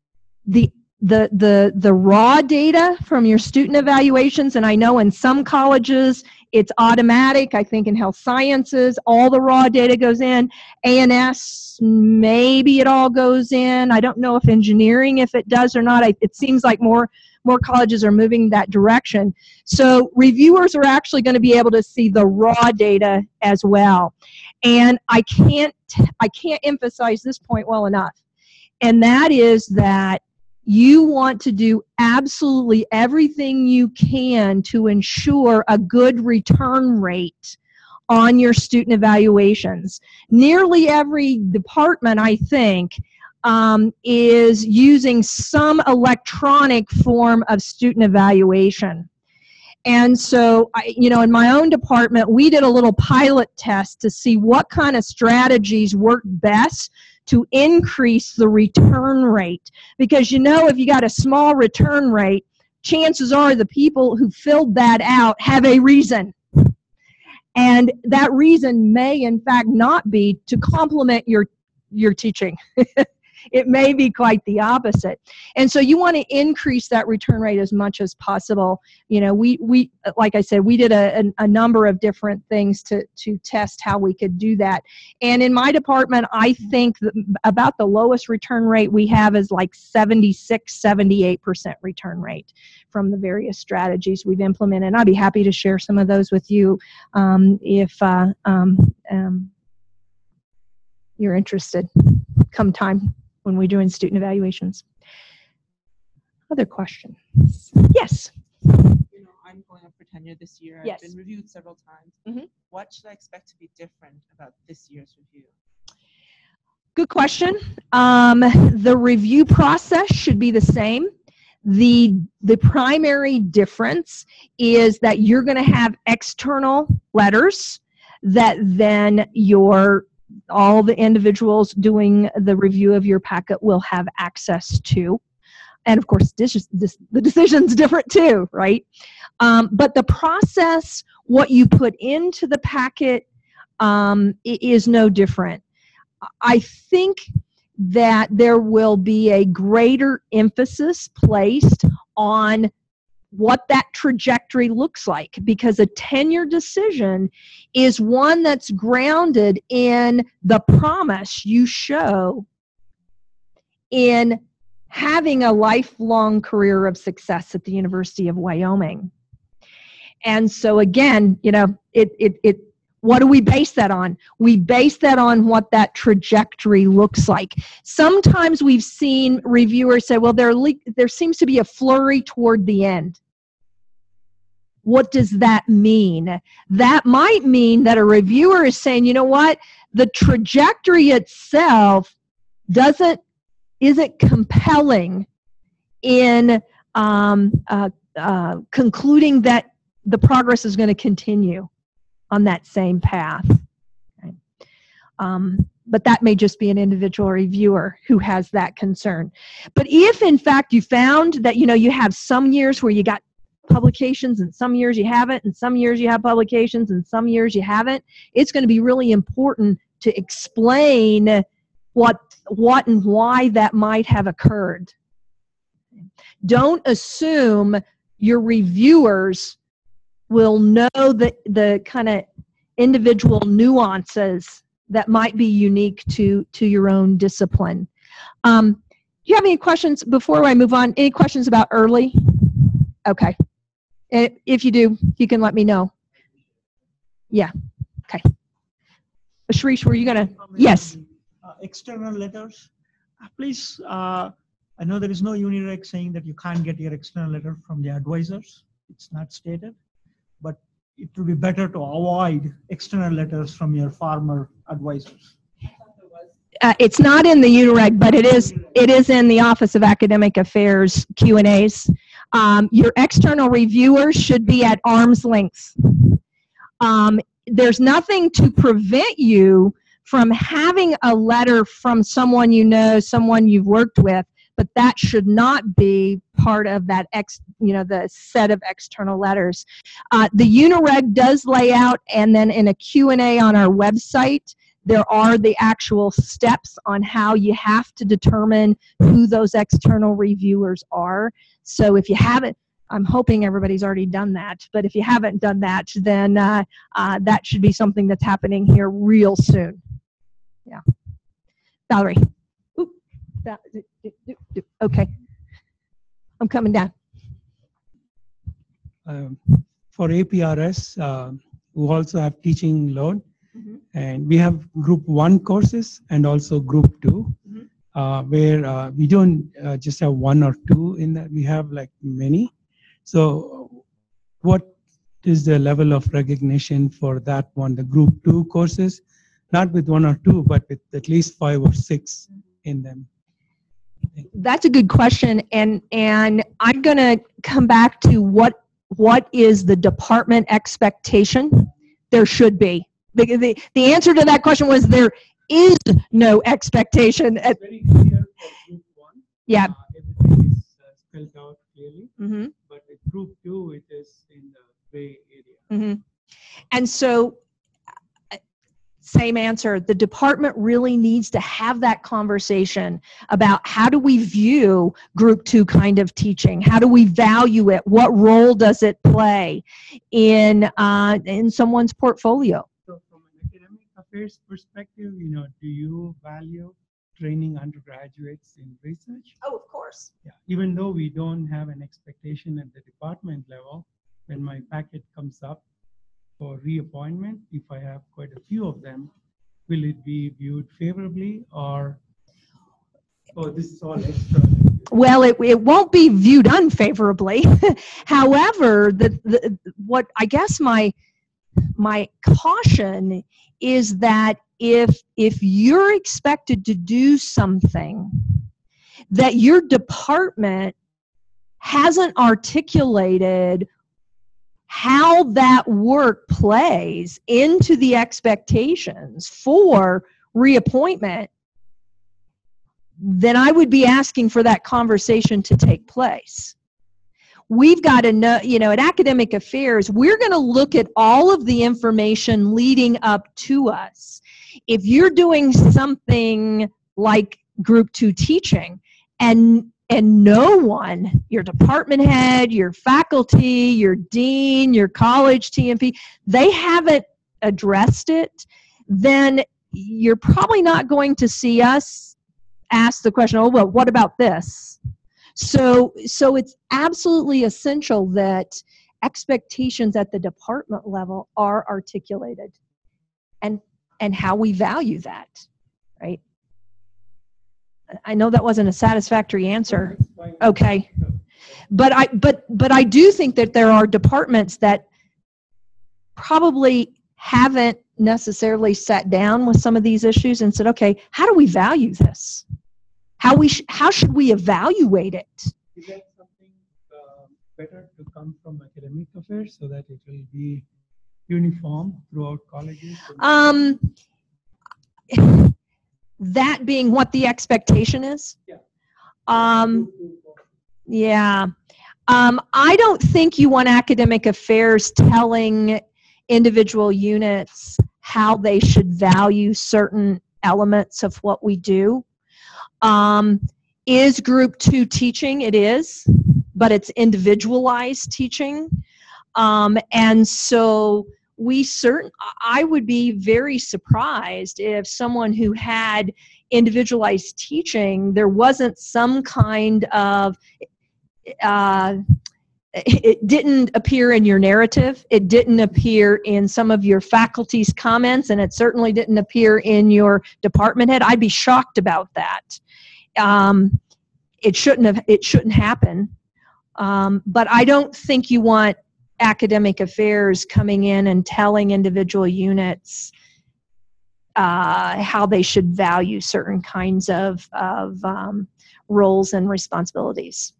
[SPEAKER 1] the the the the raw data from your student evaluations. And I know in some colleges it's automatic. I think in health sciences all the raw data goes in. A and S, maybe it all goes in. I don't know if engineering, if it does or not. I, it seems like more more colleges are moving that direction. So reviewers are actually going to be able to see the raw data as well. And I can't I can't emphasize this point well enough. And that is that you want to do absolutely everything you can to ensure a good return rate on your student evaluations. Nearly every department, I think, um, is using some electronic form of student evaluation. And so, I, you know, in my own department, we did a little pilot test to see what kind of strategies work best to increase the return rate. Because, you know, if you got a small return rate, chances are the people who filled that out have a reason. And that reason may, in fact, not be to complement your, your teaching. It may be quite the opposite. And so you want to increase that return rate as much as possible. You know, we, we like I said, we did a, a, a number of different things to, to test how we could do that. And in my department, I think that about the lowest return rate we have is like seventy-six, seventy-eight percent return rate from the various strategies we've implemented. And I'd be happy to share some of those with you um, if uh, um, um, you're interested come time when we're doing student evaluations. Other questions? Yes.
[SPEAKER 7] You know, I'm going up for tenure this year.
[SPEAKER 1] Yes.
[SPEAKER 7] I've been reviewed several times.
[SPEAKER 1] Mhm.
[SPEAKER 7] What should I expect to be different about this year's review?
[SPEAKER 1] Good question. Um, the review process should be the same. The, the primary difference is that you're going to have external letters that then your all the individuals doing the review of your packet will have access to. And of course, this is, this, the decision's different too, right? Um, but the process, what you put into the packet um, is no different. I think that there will be a greater emphasis placed on what that trajectory looks like, because a tenure decision is one that's grounded in the promise you show in having a lifelong career of success at the University of Wyoming. And so again, you know, it, it, it, what do we base that on? We base that on what that trajectory looks like. Sometimes we've seen reviewers say, well, there, le- there seems to be a flurry toward the end. What does that mean? That might mean that a reviewer is saying, you know what, the trajectory itself doesn't, isn't compelling in um, uh, uh, concluding that the progress is going to continue on that same path. Okay. Um, but that may just be an individual reviewer who has that concern. But if in fact you found that, you know, you have some years where you got publications and some years you haven't, and some years you have publications and some years you haven't, it's going to be really important to explain what what and why that might have occurred. Don't assume your reviewers will know the, the kind of individual nuances that might be unique to, to your own discipline. Um, do you have any questions before I move on? Any questions about early? Okay. Eh, If you do, you can let me know. Yeah. Okay. Sharish, were you gonna? Yes.
[SPEAKER 4] Uh, external letters. Uh, please, uh, I know there is no UNIREG saying that you can't get your external letter from the advisors. It's not stated, but it would be better to avoid external letters from your former advisors.
[SPEAKER 1] Uh, it's not in the UNIREG, but it is it is in the Office of Academic Affairs Q and A's. Um, your external reviewers should be at arm's length. Um, there's nothing to prevent you from having a letter from someone you know, someone you've worked with, but that should not be part of that ex, you know, the set of external letters. Uh, the UNIREG does lay out, and then in a Q and A on our website, there are the actual steps on how you have to determine who those external reviewers are. So if you haven't, I'm hoping everybody's already done that, but if you haven't done that, then uh, uh, that should be something that's happening here real soon. Yeah. Valerie. Oop. Val- do- do- do- do. Okay. I'm coming down.
[SPEAKER 8] Um, for A P R S, uh, we also have teaching load,
[SPEAKER 1] Mhm.
[SPEAKER 8] and we have group one courses and also group two,
[SPEAKER 1] Mhm.
[SPEAKER 8] uh, where uh, we don't uh, just have one or two in that, we have like many. So what is the level of recognition for that one, the group two courses? Not with one or two, but with at least five or six in them.
[SPEAKER 1] That's a good question, and and I'm going to come back to what what is the department expectation? There should be. The, the, the answer to that question was there is no expectation. At,
[SPEAKER 8] It's very clear for group one.
[SPEAKER 1] yeah.
[SPEAKER 8] Uh, everything is uh, spelled out clearly,
[SPEAKER 1] Mm-hmm.
[SPEAKER 8] but with group two, it is in the gray area.
[SPEAKER 1] Mm-hmm. And so, uh, same answer. The department really needs to have that conversation about how do we view group two kind of teaching? How do we value it? What role does it play in uh, in someone's portfolio?
[SPEAKER 8] So from an academic affairs perspective, you know, do you value training undergraduates in research?
[SPEAKER 1] Oh, of course.
[SPEAKER 8] Yeah. Even though we don't have an expectation at the department level, when my packet comes up for reappointment, if I have quite a few of them, will it be viewed favorably or, oh, this is all extra?
[SPEAKER 1] Well, it, it won't be viewed unfavorably. However, the, the what I guess my my caution is that if if you're expected to do something that your department hasn't articulated how that work plays into the expectations for reappointment, then I would be asking for that conversation to take place. We've got to know, you know, at Academic Affairs, we're going to look at all of the information leading up to us. If you're doing something like group two teaching and and no one, your department head, your faculty, your dean, your college T M P, they haven't addressed it, then you're probably not going to see us ask the question, oh, well, what about this? So, so it's absolutely essential that expectations at the department level are articulated and, and how we value that, right? I know that wasn't a satisfactory answer. Okay. But I, but, but I do think that there are departments that probably haven't necessarily sat down with some of these issues and said, okay, how do we value this? How we sh- how should we evaluate it?
[SPEAKER 8] Is that something uh, better to come from academic affairs so that it will be uniform throughout colleges?
[SPEAKER 1] Um, that being what the expectation is?
[SPEAKER 8] Yeah.
[SPEAKER 1] Um, yeah. Um, I don't think you want academic affairs telling individual units how they should value certain elements of what we do. Um, is group two teaching? It is, but it's individualized teaching. Um, and so we certain, I would be very surprised if someone who had individualized teaching, there wasn't some kind of uh, it didn't appear in your narrative. It didn't appear in some of your faculty's comments, and it certainly didn't appear in your department head. I'd be shocked about that. Um, it shouldn't have. It shouldn't happen. Um, but I don't think you want academic affairs coming in and telling individual units uh, how they should value certain kinds of of um, roles and responsibilities.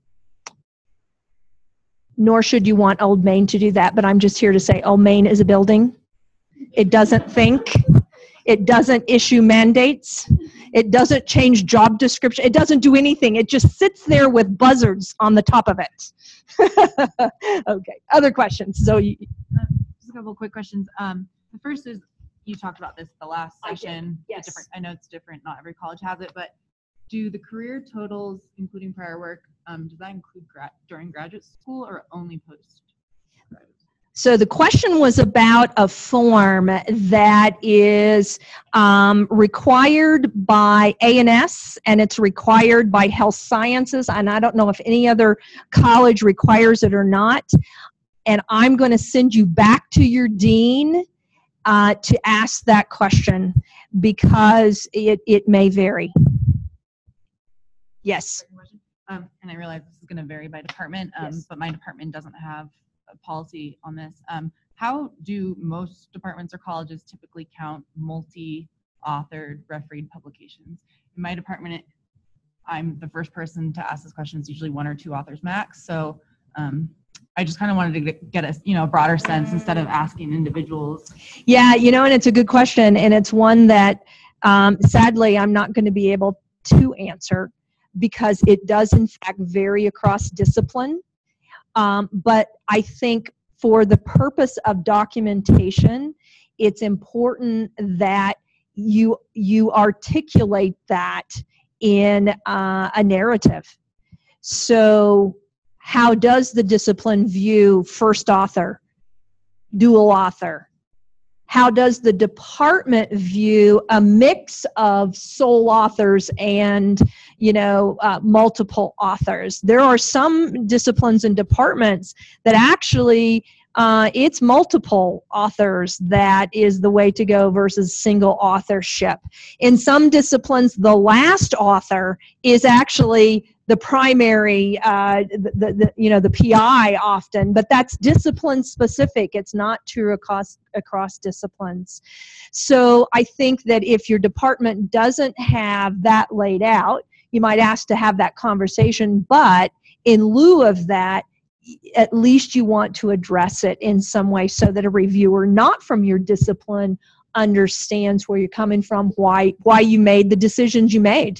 [SPEAKER 1] Nor should you want Old Main to do that, but I'm just here to say Old Main is a building. It doesn't think. It doesn't issue mandates. It doesn't change job description. It doesn't do anything. It just sits there with buzzards on the top of it. Okay, other questions? So you,
[SPEAKER 9] uh, just a couple of quick questions. Um, the first is, you talked about this the last session.
[SPEAKER 1] Yes.
[SPEAKER 9] Different, I know it's different. Not every college has it, but do the career totals, including prior work, um, does that include gra during graduate school or only post?
[SPEAKER 1] So the question was about a form that is um, required by A and S, and it's required by Health Sciences, and I don't know if any other college requires it or not. And I'm going to send you back to your dean uh, to ask that question, because it, it may vary. Yes.
[SPEAKER 9] Um, and I realize this is going to vary by department, um,
[SPEAKER 1] Yes.
[SPEAKER 9] but my department doesn't have a policy on this. Um, how do most departments or colleges typically count multi-authored refereed publications? In my department, it, I'm the first person to ask this question. It's usually one or two authors max. So um, I just kind of wanted to get, get a you know broader sense instead of asking individuals.
[SPEAKER 1] Yeah, you know, and it's a good question, and it's one that um, sadly I'm not going to be able to answer, because it does in fact vary across discipline. Um, but I think for the purpose of documentation, it's important that you you articulate that in uh, a narrative. So how does the discipline view first author, dual author? How does the department view a mix of sole authors and, you know, uh, multiple authors? There are some disciplines and departments that actually uh, it's multiple authors that is the way to go versus single authorship. In some disciplines, the last author is actually the primary, uh, the, the, the, you know, the P I often, but that's discipline specific. It's not true across, across disciplines. So I think that if your department doesn't have that laid out, you might ask to have that conversation, but in lieu of that, at least you want to address it in some way so that a reviewer not from your discipline understands where you're coming from, why, why you made the decisions you made.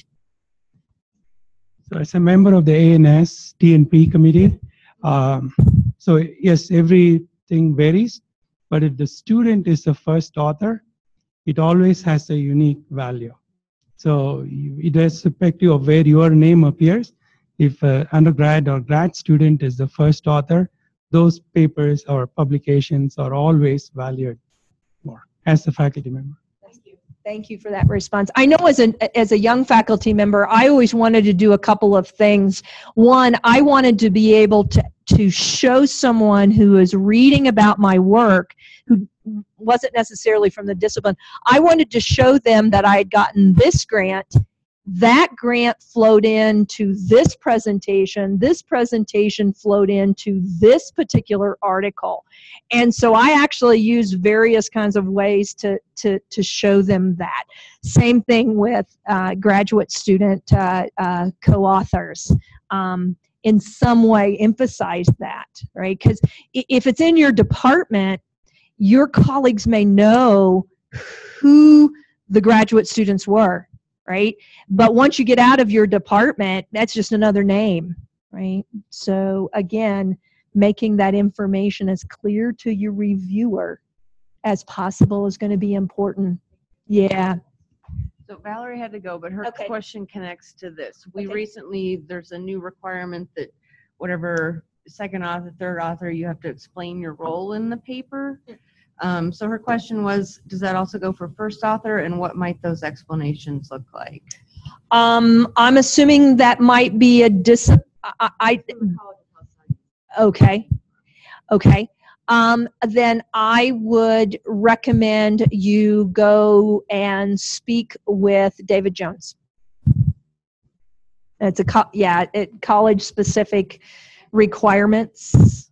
[SPEAKER 8] So as a member of the A N S T N P committee, um, so yes, everything varies, but if the student is the first author, it always has a unique value. So you, irrespective of where your name appears, if an undergrad or grad student is the first author, those papers or publications are always valued more as a faculty member.
[SPEAKER 1] Thank you for that response. I know as a, as a young faculty member, I always wanted to do a couple of things. One, I wanted to be able to, to show someone who is reading about my work, who wasn't necessarily from the discipline, I wanted to show them that I had gotten this grant. That grant flowed into this presentation. This presentation flowed into this particular article. And so I actually use various kinds of ways to, to, to show them that. Same thing with uh, graduate student uh, uh, co-authors. Um, in some way emphasize that, right? Because if it's in your department, your colleagues may know who the graduate students were, right? But once you get out of your department, that's just another name, right? So again, making that information as clear to your reviewer as possible is going to be important. Yeah.
[SPEAKER 10] So Valerie had to go, but her
[SPEAKER 1] Okay.
[SPEAKER 10] question connects to this. We
[SPEAKER 1] Okay.
[SPEAKER 10] recently, there's a new requirement that whatever second author, third author, you have to explain your role in the paper. Um, so her question was, does that also go for first author, and what might those explanations look like?
[SPEAKER 1] Um, I'm assuming that might be a dis. I, I Okay. Okay. Um, then I would recommend you go and speak with David Jones. It's a co- yeah, it college specific requirements.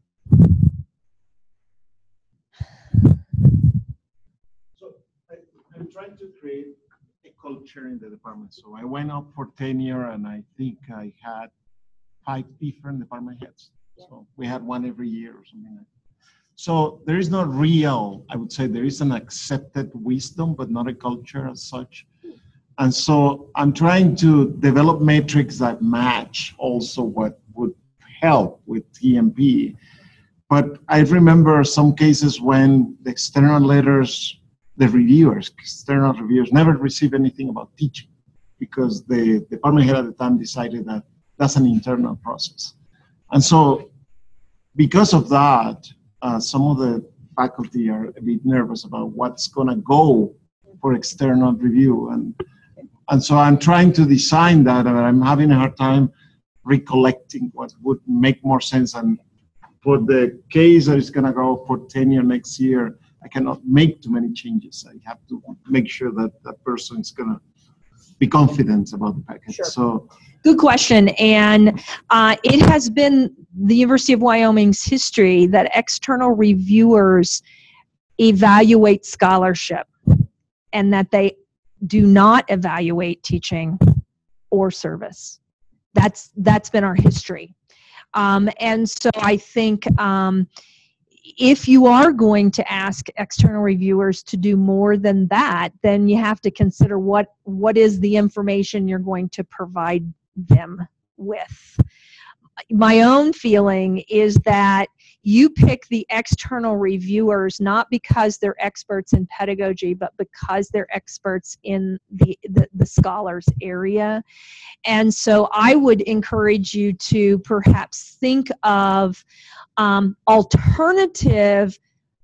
[SPEAKER 5] So I, I'm trying to create a culture in the department. So I went up for tenure, and I think I had five different department heads. So we had one every year or something like that. So there is not real, I would say there is an accepted wisdom, but not a culture as such. And so I'm trying to develop metrics that match also what would help with T M P. But I remember some cases when the external letters, the reviewers, external reviewers never received anything about teaching because the department head at the time decided that that's an internal process. And so because of that, uh, some of the faculty are a bit nervous about what's gonna go for external review. And, and so I'm trying to design that, and I'm having a hard time recollecting what would make more sense. And for the case that is gonna go for tenure next year, I cannot make too many changes. I have to make sure that that person is gonna be confident about the package.
[SPEAKER 1] Sure.
[SPEAKER 5] So,
[SPEAKER 1] good question. And uh, it has been the University of Wyoming's history that external reviewers evaluate scholarship and that they do not evaluate teaching or service. That's that's been our history. Um, and so I think um, if you are going to ask external reviewers to do more than that, then you have to consider what what is the information you're going to provide them with. My own feeling is that you pick the external reviewers not because they're experts in pedagogy, but because they're experts in the, the, the scholars area. And so I would encourage you to perhaps think of um, alternative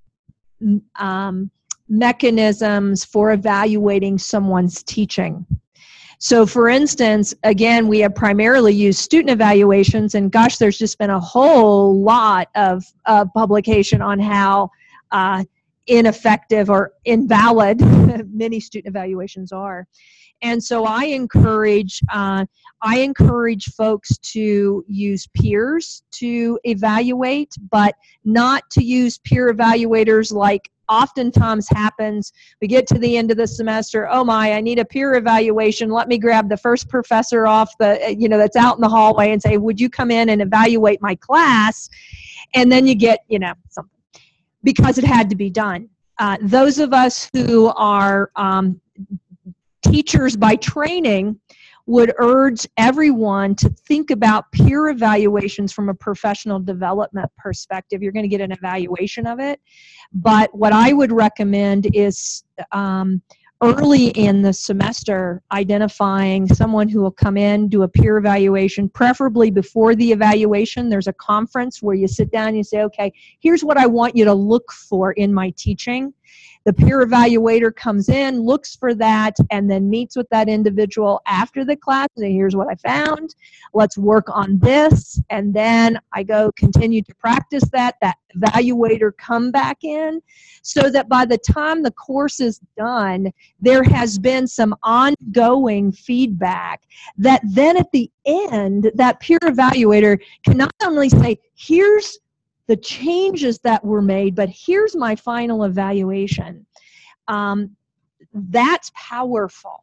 [SPEAKER 1] um, mechanisms for evaluating someone's teaching. So for instance, again, we have primarily used student evaluations, and gosh, there's just been a whole lot of uh, publication on how uh, ineffective or invalid many student evaluations are. And so I encourage, uh, I encourage folks to use peers to evaluate, but not to use peer evaluators like oftentimes happens. We get to the end of the semester, oh my, I need a peer evaluation. Let me grab the first professor off the, you know, that's out in the hallway and say, would you come in and evaluate my class? And then you get, you know, something because it had to be done. Uh, those of us who are um, teachers by training would urge everyone to think about peer evaluations from a professional development perspective. You're going to get an evaluation of it. But what I would recommend is um, early in the semester, identifying someone who will come in, do a peer evaluation, preferably before the evaluation. There's a conference where you sit down and you say, okay, here's what I want you to look for in my teaching. The peer evaluator comes in, looks for that, and then meets with that individual after the class. And here's what I found. Let's work on this. And then I go continue to practice that. That evaluator come back in so that by the time the course is done, there has been some ongoing feedback that then at the end, that peer evaluator can not only say, here's the changes that were made, but here's my final evaluation. Um, that's powerful.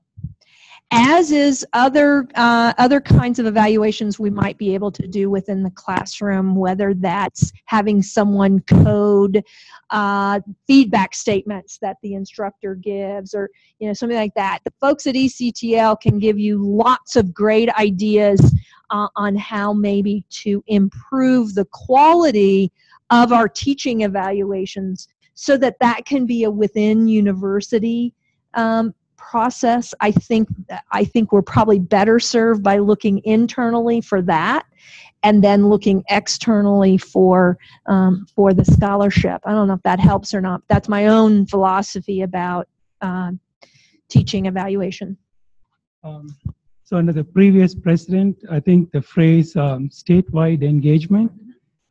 [SPEAKER 1] As is other uh, other kinds of evaluations we might be able to do within the classroom, whether that's having someone code uh, feedback statements that the instructor gives, or you know something like that. The folks at E C T L can give you lots of great ideas uh, on how maybe to improve the quality of our teaching evaluations, so that that can be a within university um, process. I think I think we're probably better served by looking internally for that, and then looking externally for um, for the scholarship. I don't know if that helps or not. That's my own philosophy about uh, teaching evaluation.
[SPEAKER 8] Um, so under the previous president, I think the phrase um, statewide engagement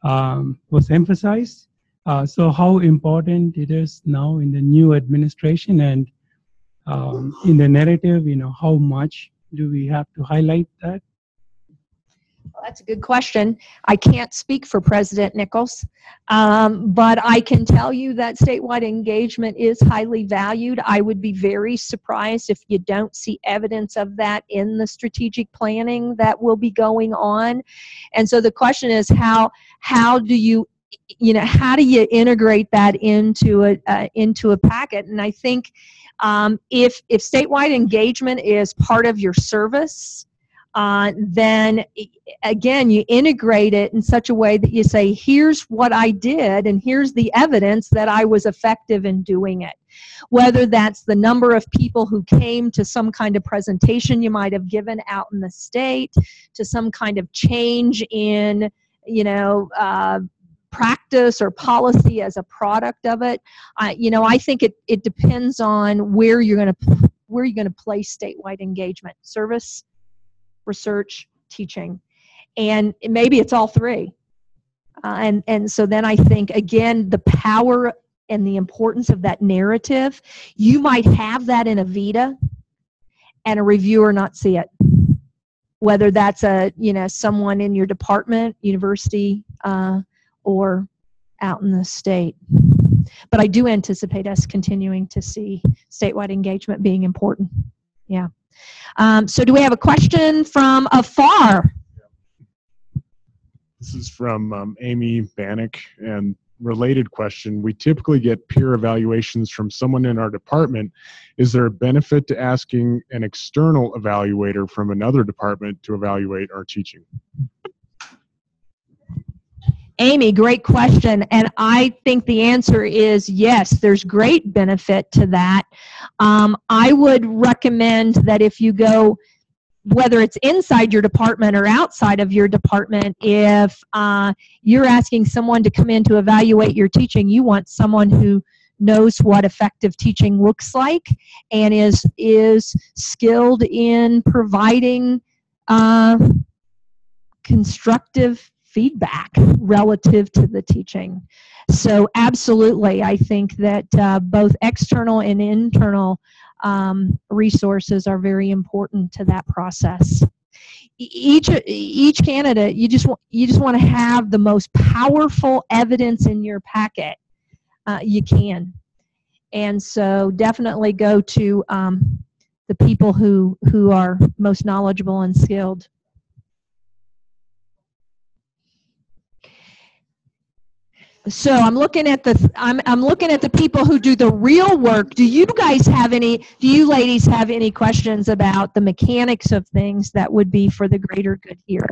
[SPEAKER 8] um, was emphasized. Uh, so how important it is now in the new administration and um, in the narrative, you know, how much do we have to highlight that?
[SPEAKER 1] Well, that's a good question. I can't speak for President Nichols, um, but I can tell you that statewide engagement is highly valued. I would be very surprised if you don't see evidence of that in the strategic planning that will be going on. And so the question is, how how do you you know how do you integrate that into a uh, into a packet? And I think um, if if statewide engagement is part of your service, Uh, then again, you integrate it in such a way that you say, here's what I did and here's the evidence that I was effective in doing it. Whether that's the number of people who came to some kind of presentation you might have given out in the state, to some kind of change in, you know, uh, practice or policy as a product of it. Uh, you know, I think it, it depends on where you're going to where you're going to place statewide engagement: service, research, teaching, and maybe it's all three. Uh, and and so then I think, again, the power and the importance of that narrative. You might have that in a Vita and a reviewer not see it, whether that's a you know someone in your department, university, uh, or out in the state. But I do anticipate us continuing to see statewide engagement being important. Yeah. Um, so do we have a question from afar?
[SPEAKER 11] This is from um, Amy Bannock, and related question. We typically get peer evaluations from someone in our department. Is there a benefit to asking an external evaluator from another department to evaluate our teaching?
[SPEAKER 1] Amy, great question. And I think the answer is yes, there's great benefit to that. Um, I would recommend that if you go, whether it's inside your department or outside of your department, if uh, you're asking someone to come in to evaluate your teaching, you want someone who knows what effective teaching looks like and is, is skilled in providing uh, constructive feedback relative to the teaching. So absolutely, I think that uh, both external and internal um, resources are very important to that process. Each each candidate, you just want you just want to have the most powerful evidence in your packet uh, you can, and so definitely go to um, the people who who are most knowledgeable and skilled. So I'm looking at the I'm I'm looking at the people who do the real work. Do you guys have any? Do you ladies have any questions about the mechanics of things that would be for the greater good here?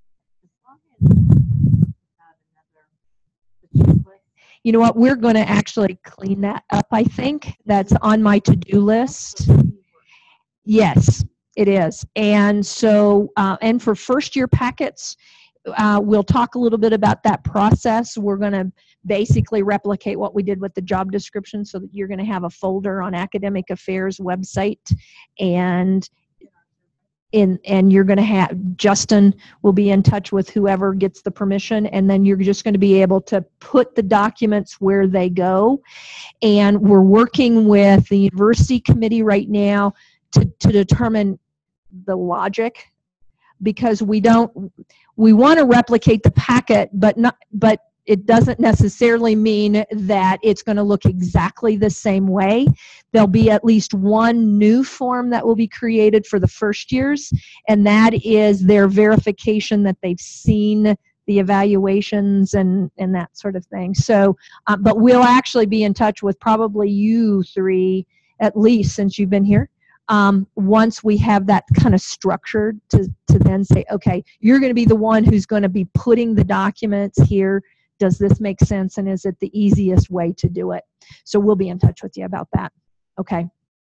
[SPEAKER 1] You know what? We're going to actually clean that up. I think that's on my to-do list. Yes, it is. And so, uh, and for first-year packets. Uh, we'll talk a little bit about that process. We're going to basically replicate what we did with the job description, so that you're going to have a folder on Academic Affairs website, and in and you're going to have Justin will be in touch with whoever gets the permission, and then you're just going to be able to put the documents where they go. And we're working with the university committee right now to, to determine the logic, because we don't we want to replicate the packet, but not but it doesn't necessarily mean that it's going to look exactly the same way. There'll be at least one new form that will be created for the first years, and that is their verification that they've seen the evaluations and and that sort of thing. So uh, but we'll actually be in touch with probably you three, at least since you've been here. Um, once we have that kind of structured to, to then say, okay, you're going to be the one who's going to be putting the documents here. Does this make sense? And is it the easiest way to do it? So we'll be in touch with you about that. Okay.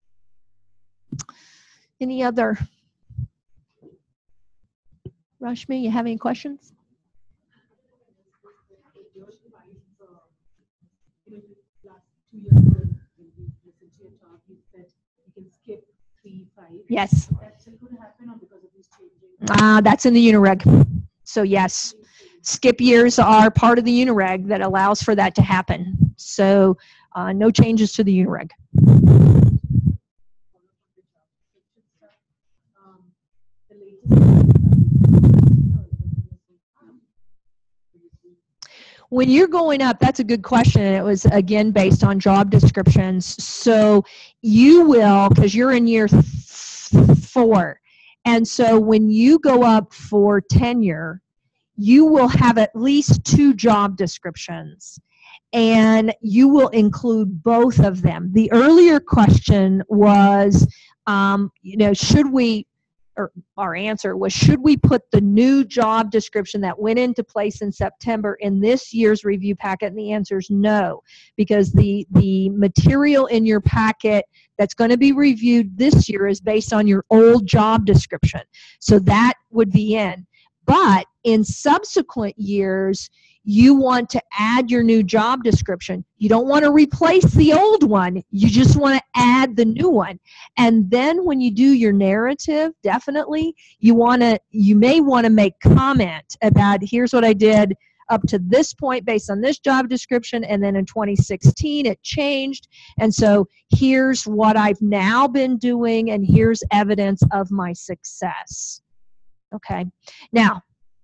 [SPEAKER 1] Any other? Rashmi, you have any questions? Yes. Uh, that's in the Unireg. So yes. skip years are part of the UNIREG that allows for that to happen. So uh, no changes to the UNIREG. When you're going up, that's a good question. And it was, again, based on job descriptions. So you will, because you're in year th- four. And so when you go up for tenure, you will have at least two job descriptions. And you will include both of them. The earlier question was, um, you know, should we, or our answer was, should we put the new job description that went into place in September in this year's review packet? And the answer is no, because the, the material in your packet that's going to be reviewed this year is based on your old job description. So that would be in. But in subsequent years, you want to add your new job description. You don't want to replace the old one. You just want to add the new one. And then when you do your narrative, definitely, you want to, you may want to make comment about, here's what I did up to this point based on this job description, and then in twenty sixteen it changed, and so here's what I've now been doing, and here's evidence of my success. Okay. Now,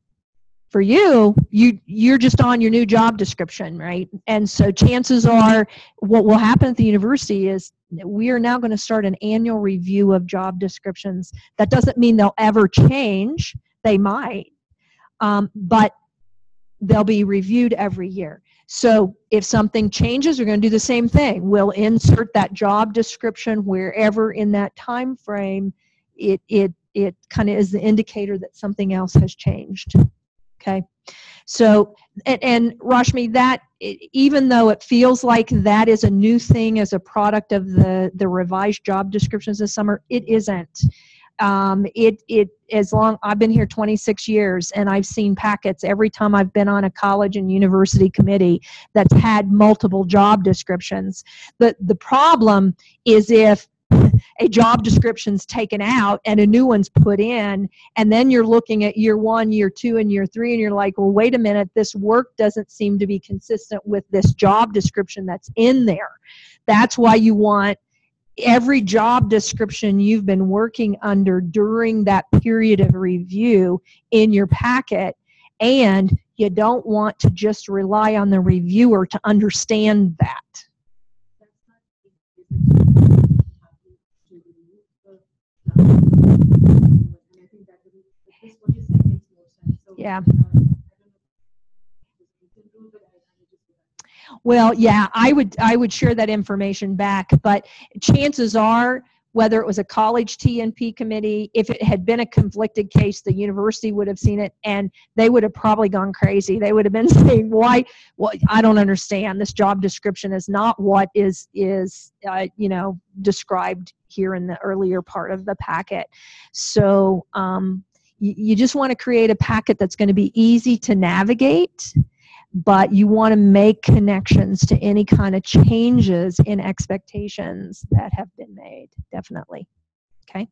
[SPEAKER 1] for you, you, you're just on your new job description, right? And so chances are what will happen at the university is we are now going to start an annual review of job descriptions. That doesn't mean they'll ever change. They might, um, but they'll be reviewed every year. So if something changes, we're going to do the same thing. We'll insert that job description wherever in that time frame it, it, it kind of is the indicator that something else has changed. Okay, so, and, and Rashmi, that, even though it feels like that is a new thing as a product of the, the revised job descriptions this summer, it isn't. Um, it, it, as long, I've been here twenty-six years, and I've seen packets every time I've been on a college and university committee that's had multiple job descriptions. The, the problem is if a job description's taken out and a new one's put in, and then you're looking at year one, year two, and year three, and you're like, well, wait a minute, this work doesn't seem to be consistent with this job description that's in there. That's why you want every job description you've been working under during that period of review in your packet, and you don't want to just rely on the reviewer to understand that. Yeah. Well, yeah, I would I would share that information back, but chances are, whether it was a college T N P committee, if it had been a conflicted case, the university would have seen it, and they would have probably gone crazy. They would have been saying, "Why? Well, I don't understand. This job description is not what is is uh, you know described here in the earlier part of the packet." So um, you, you just want to create a packet that's going to be easy to navigate, but you want to make connections to any kind of changes in expectations that have been made, definitely. Okay.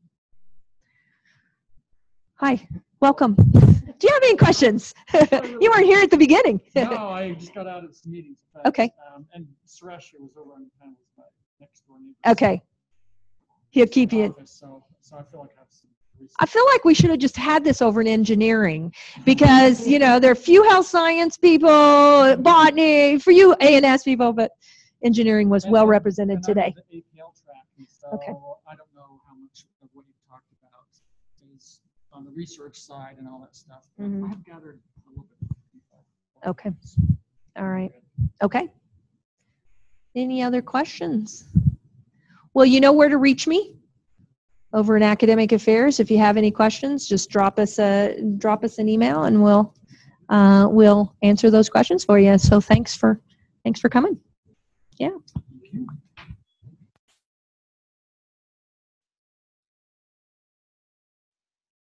[SPEAKER 1] Hi, welcome. Do you have any questions? You weren't here at the beginning.
[SPEAKER 12] No, I just got out of some meetings.
[SPEAKER 1] Okay.
[SPEAKER 12] Um, and Suresh, who was over on the panel, was my next door neighbor.
[SPEAKER 1] Okay. He'll keep you.
[SPEAKER 12] Office, so, so I feel like I have some
[SPEAKER 1] I feel like we should have just had this over in engineering, because, you know, there are few health science people, botany, for you A and S people, but engineering was
[SPEAKER 12] and,
[SPEAKER 1] well
[SPEAKER 12] and,
[SPEAKER 1] represented
[SPEAKER 12] and
[SPEAKER 1] today.
[SPEAKER 12] I'm the A P L track, and so
[SPEAKER 1] Okay.
[SPEAKER 12] I don't know how much of what you talked about is on the research side and all that stuff. But
[SPEAKER 1] Mm-hmm.
[SPEAKER 12] I've gathered a little bit.
[SPEAKER 1] Okay. All right. Okay. Any other questions? Well, you know where to reach me. Over in Academic Affairs. If you have any questions, just drop us a drop us an email, and we'll uh, we'll answer those questions for you. So thanks for thanks for coming. Yeah.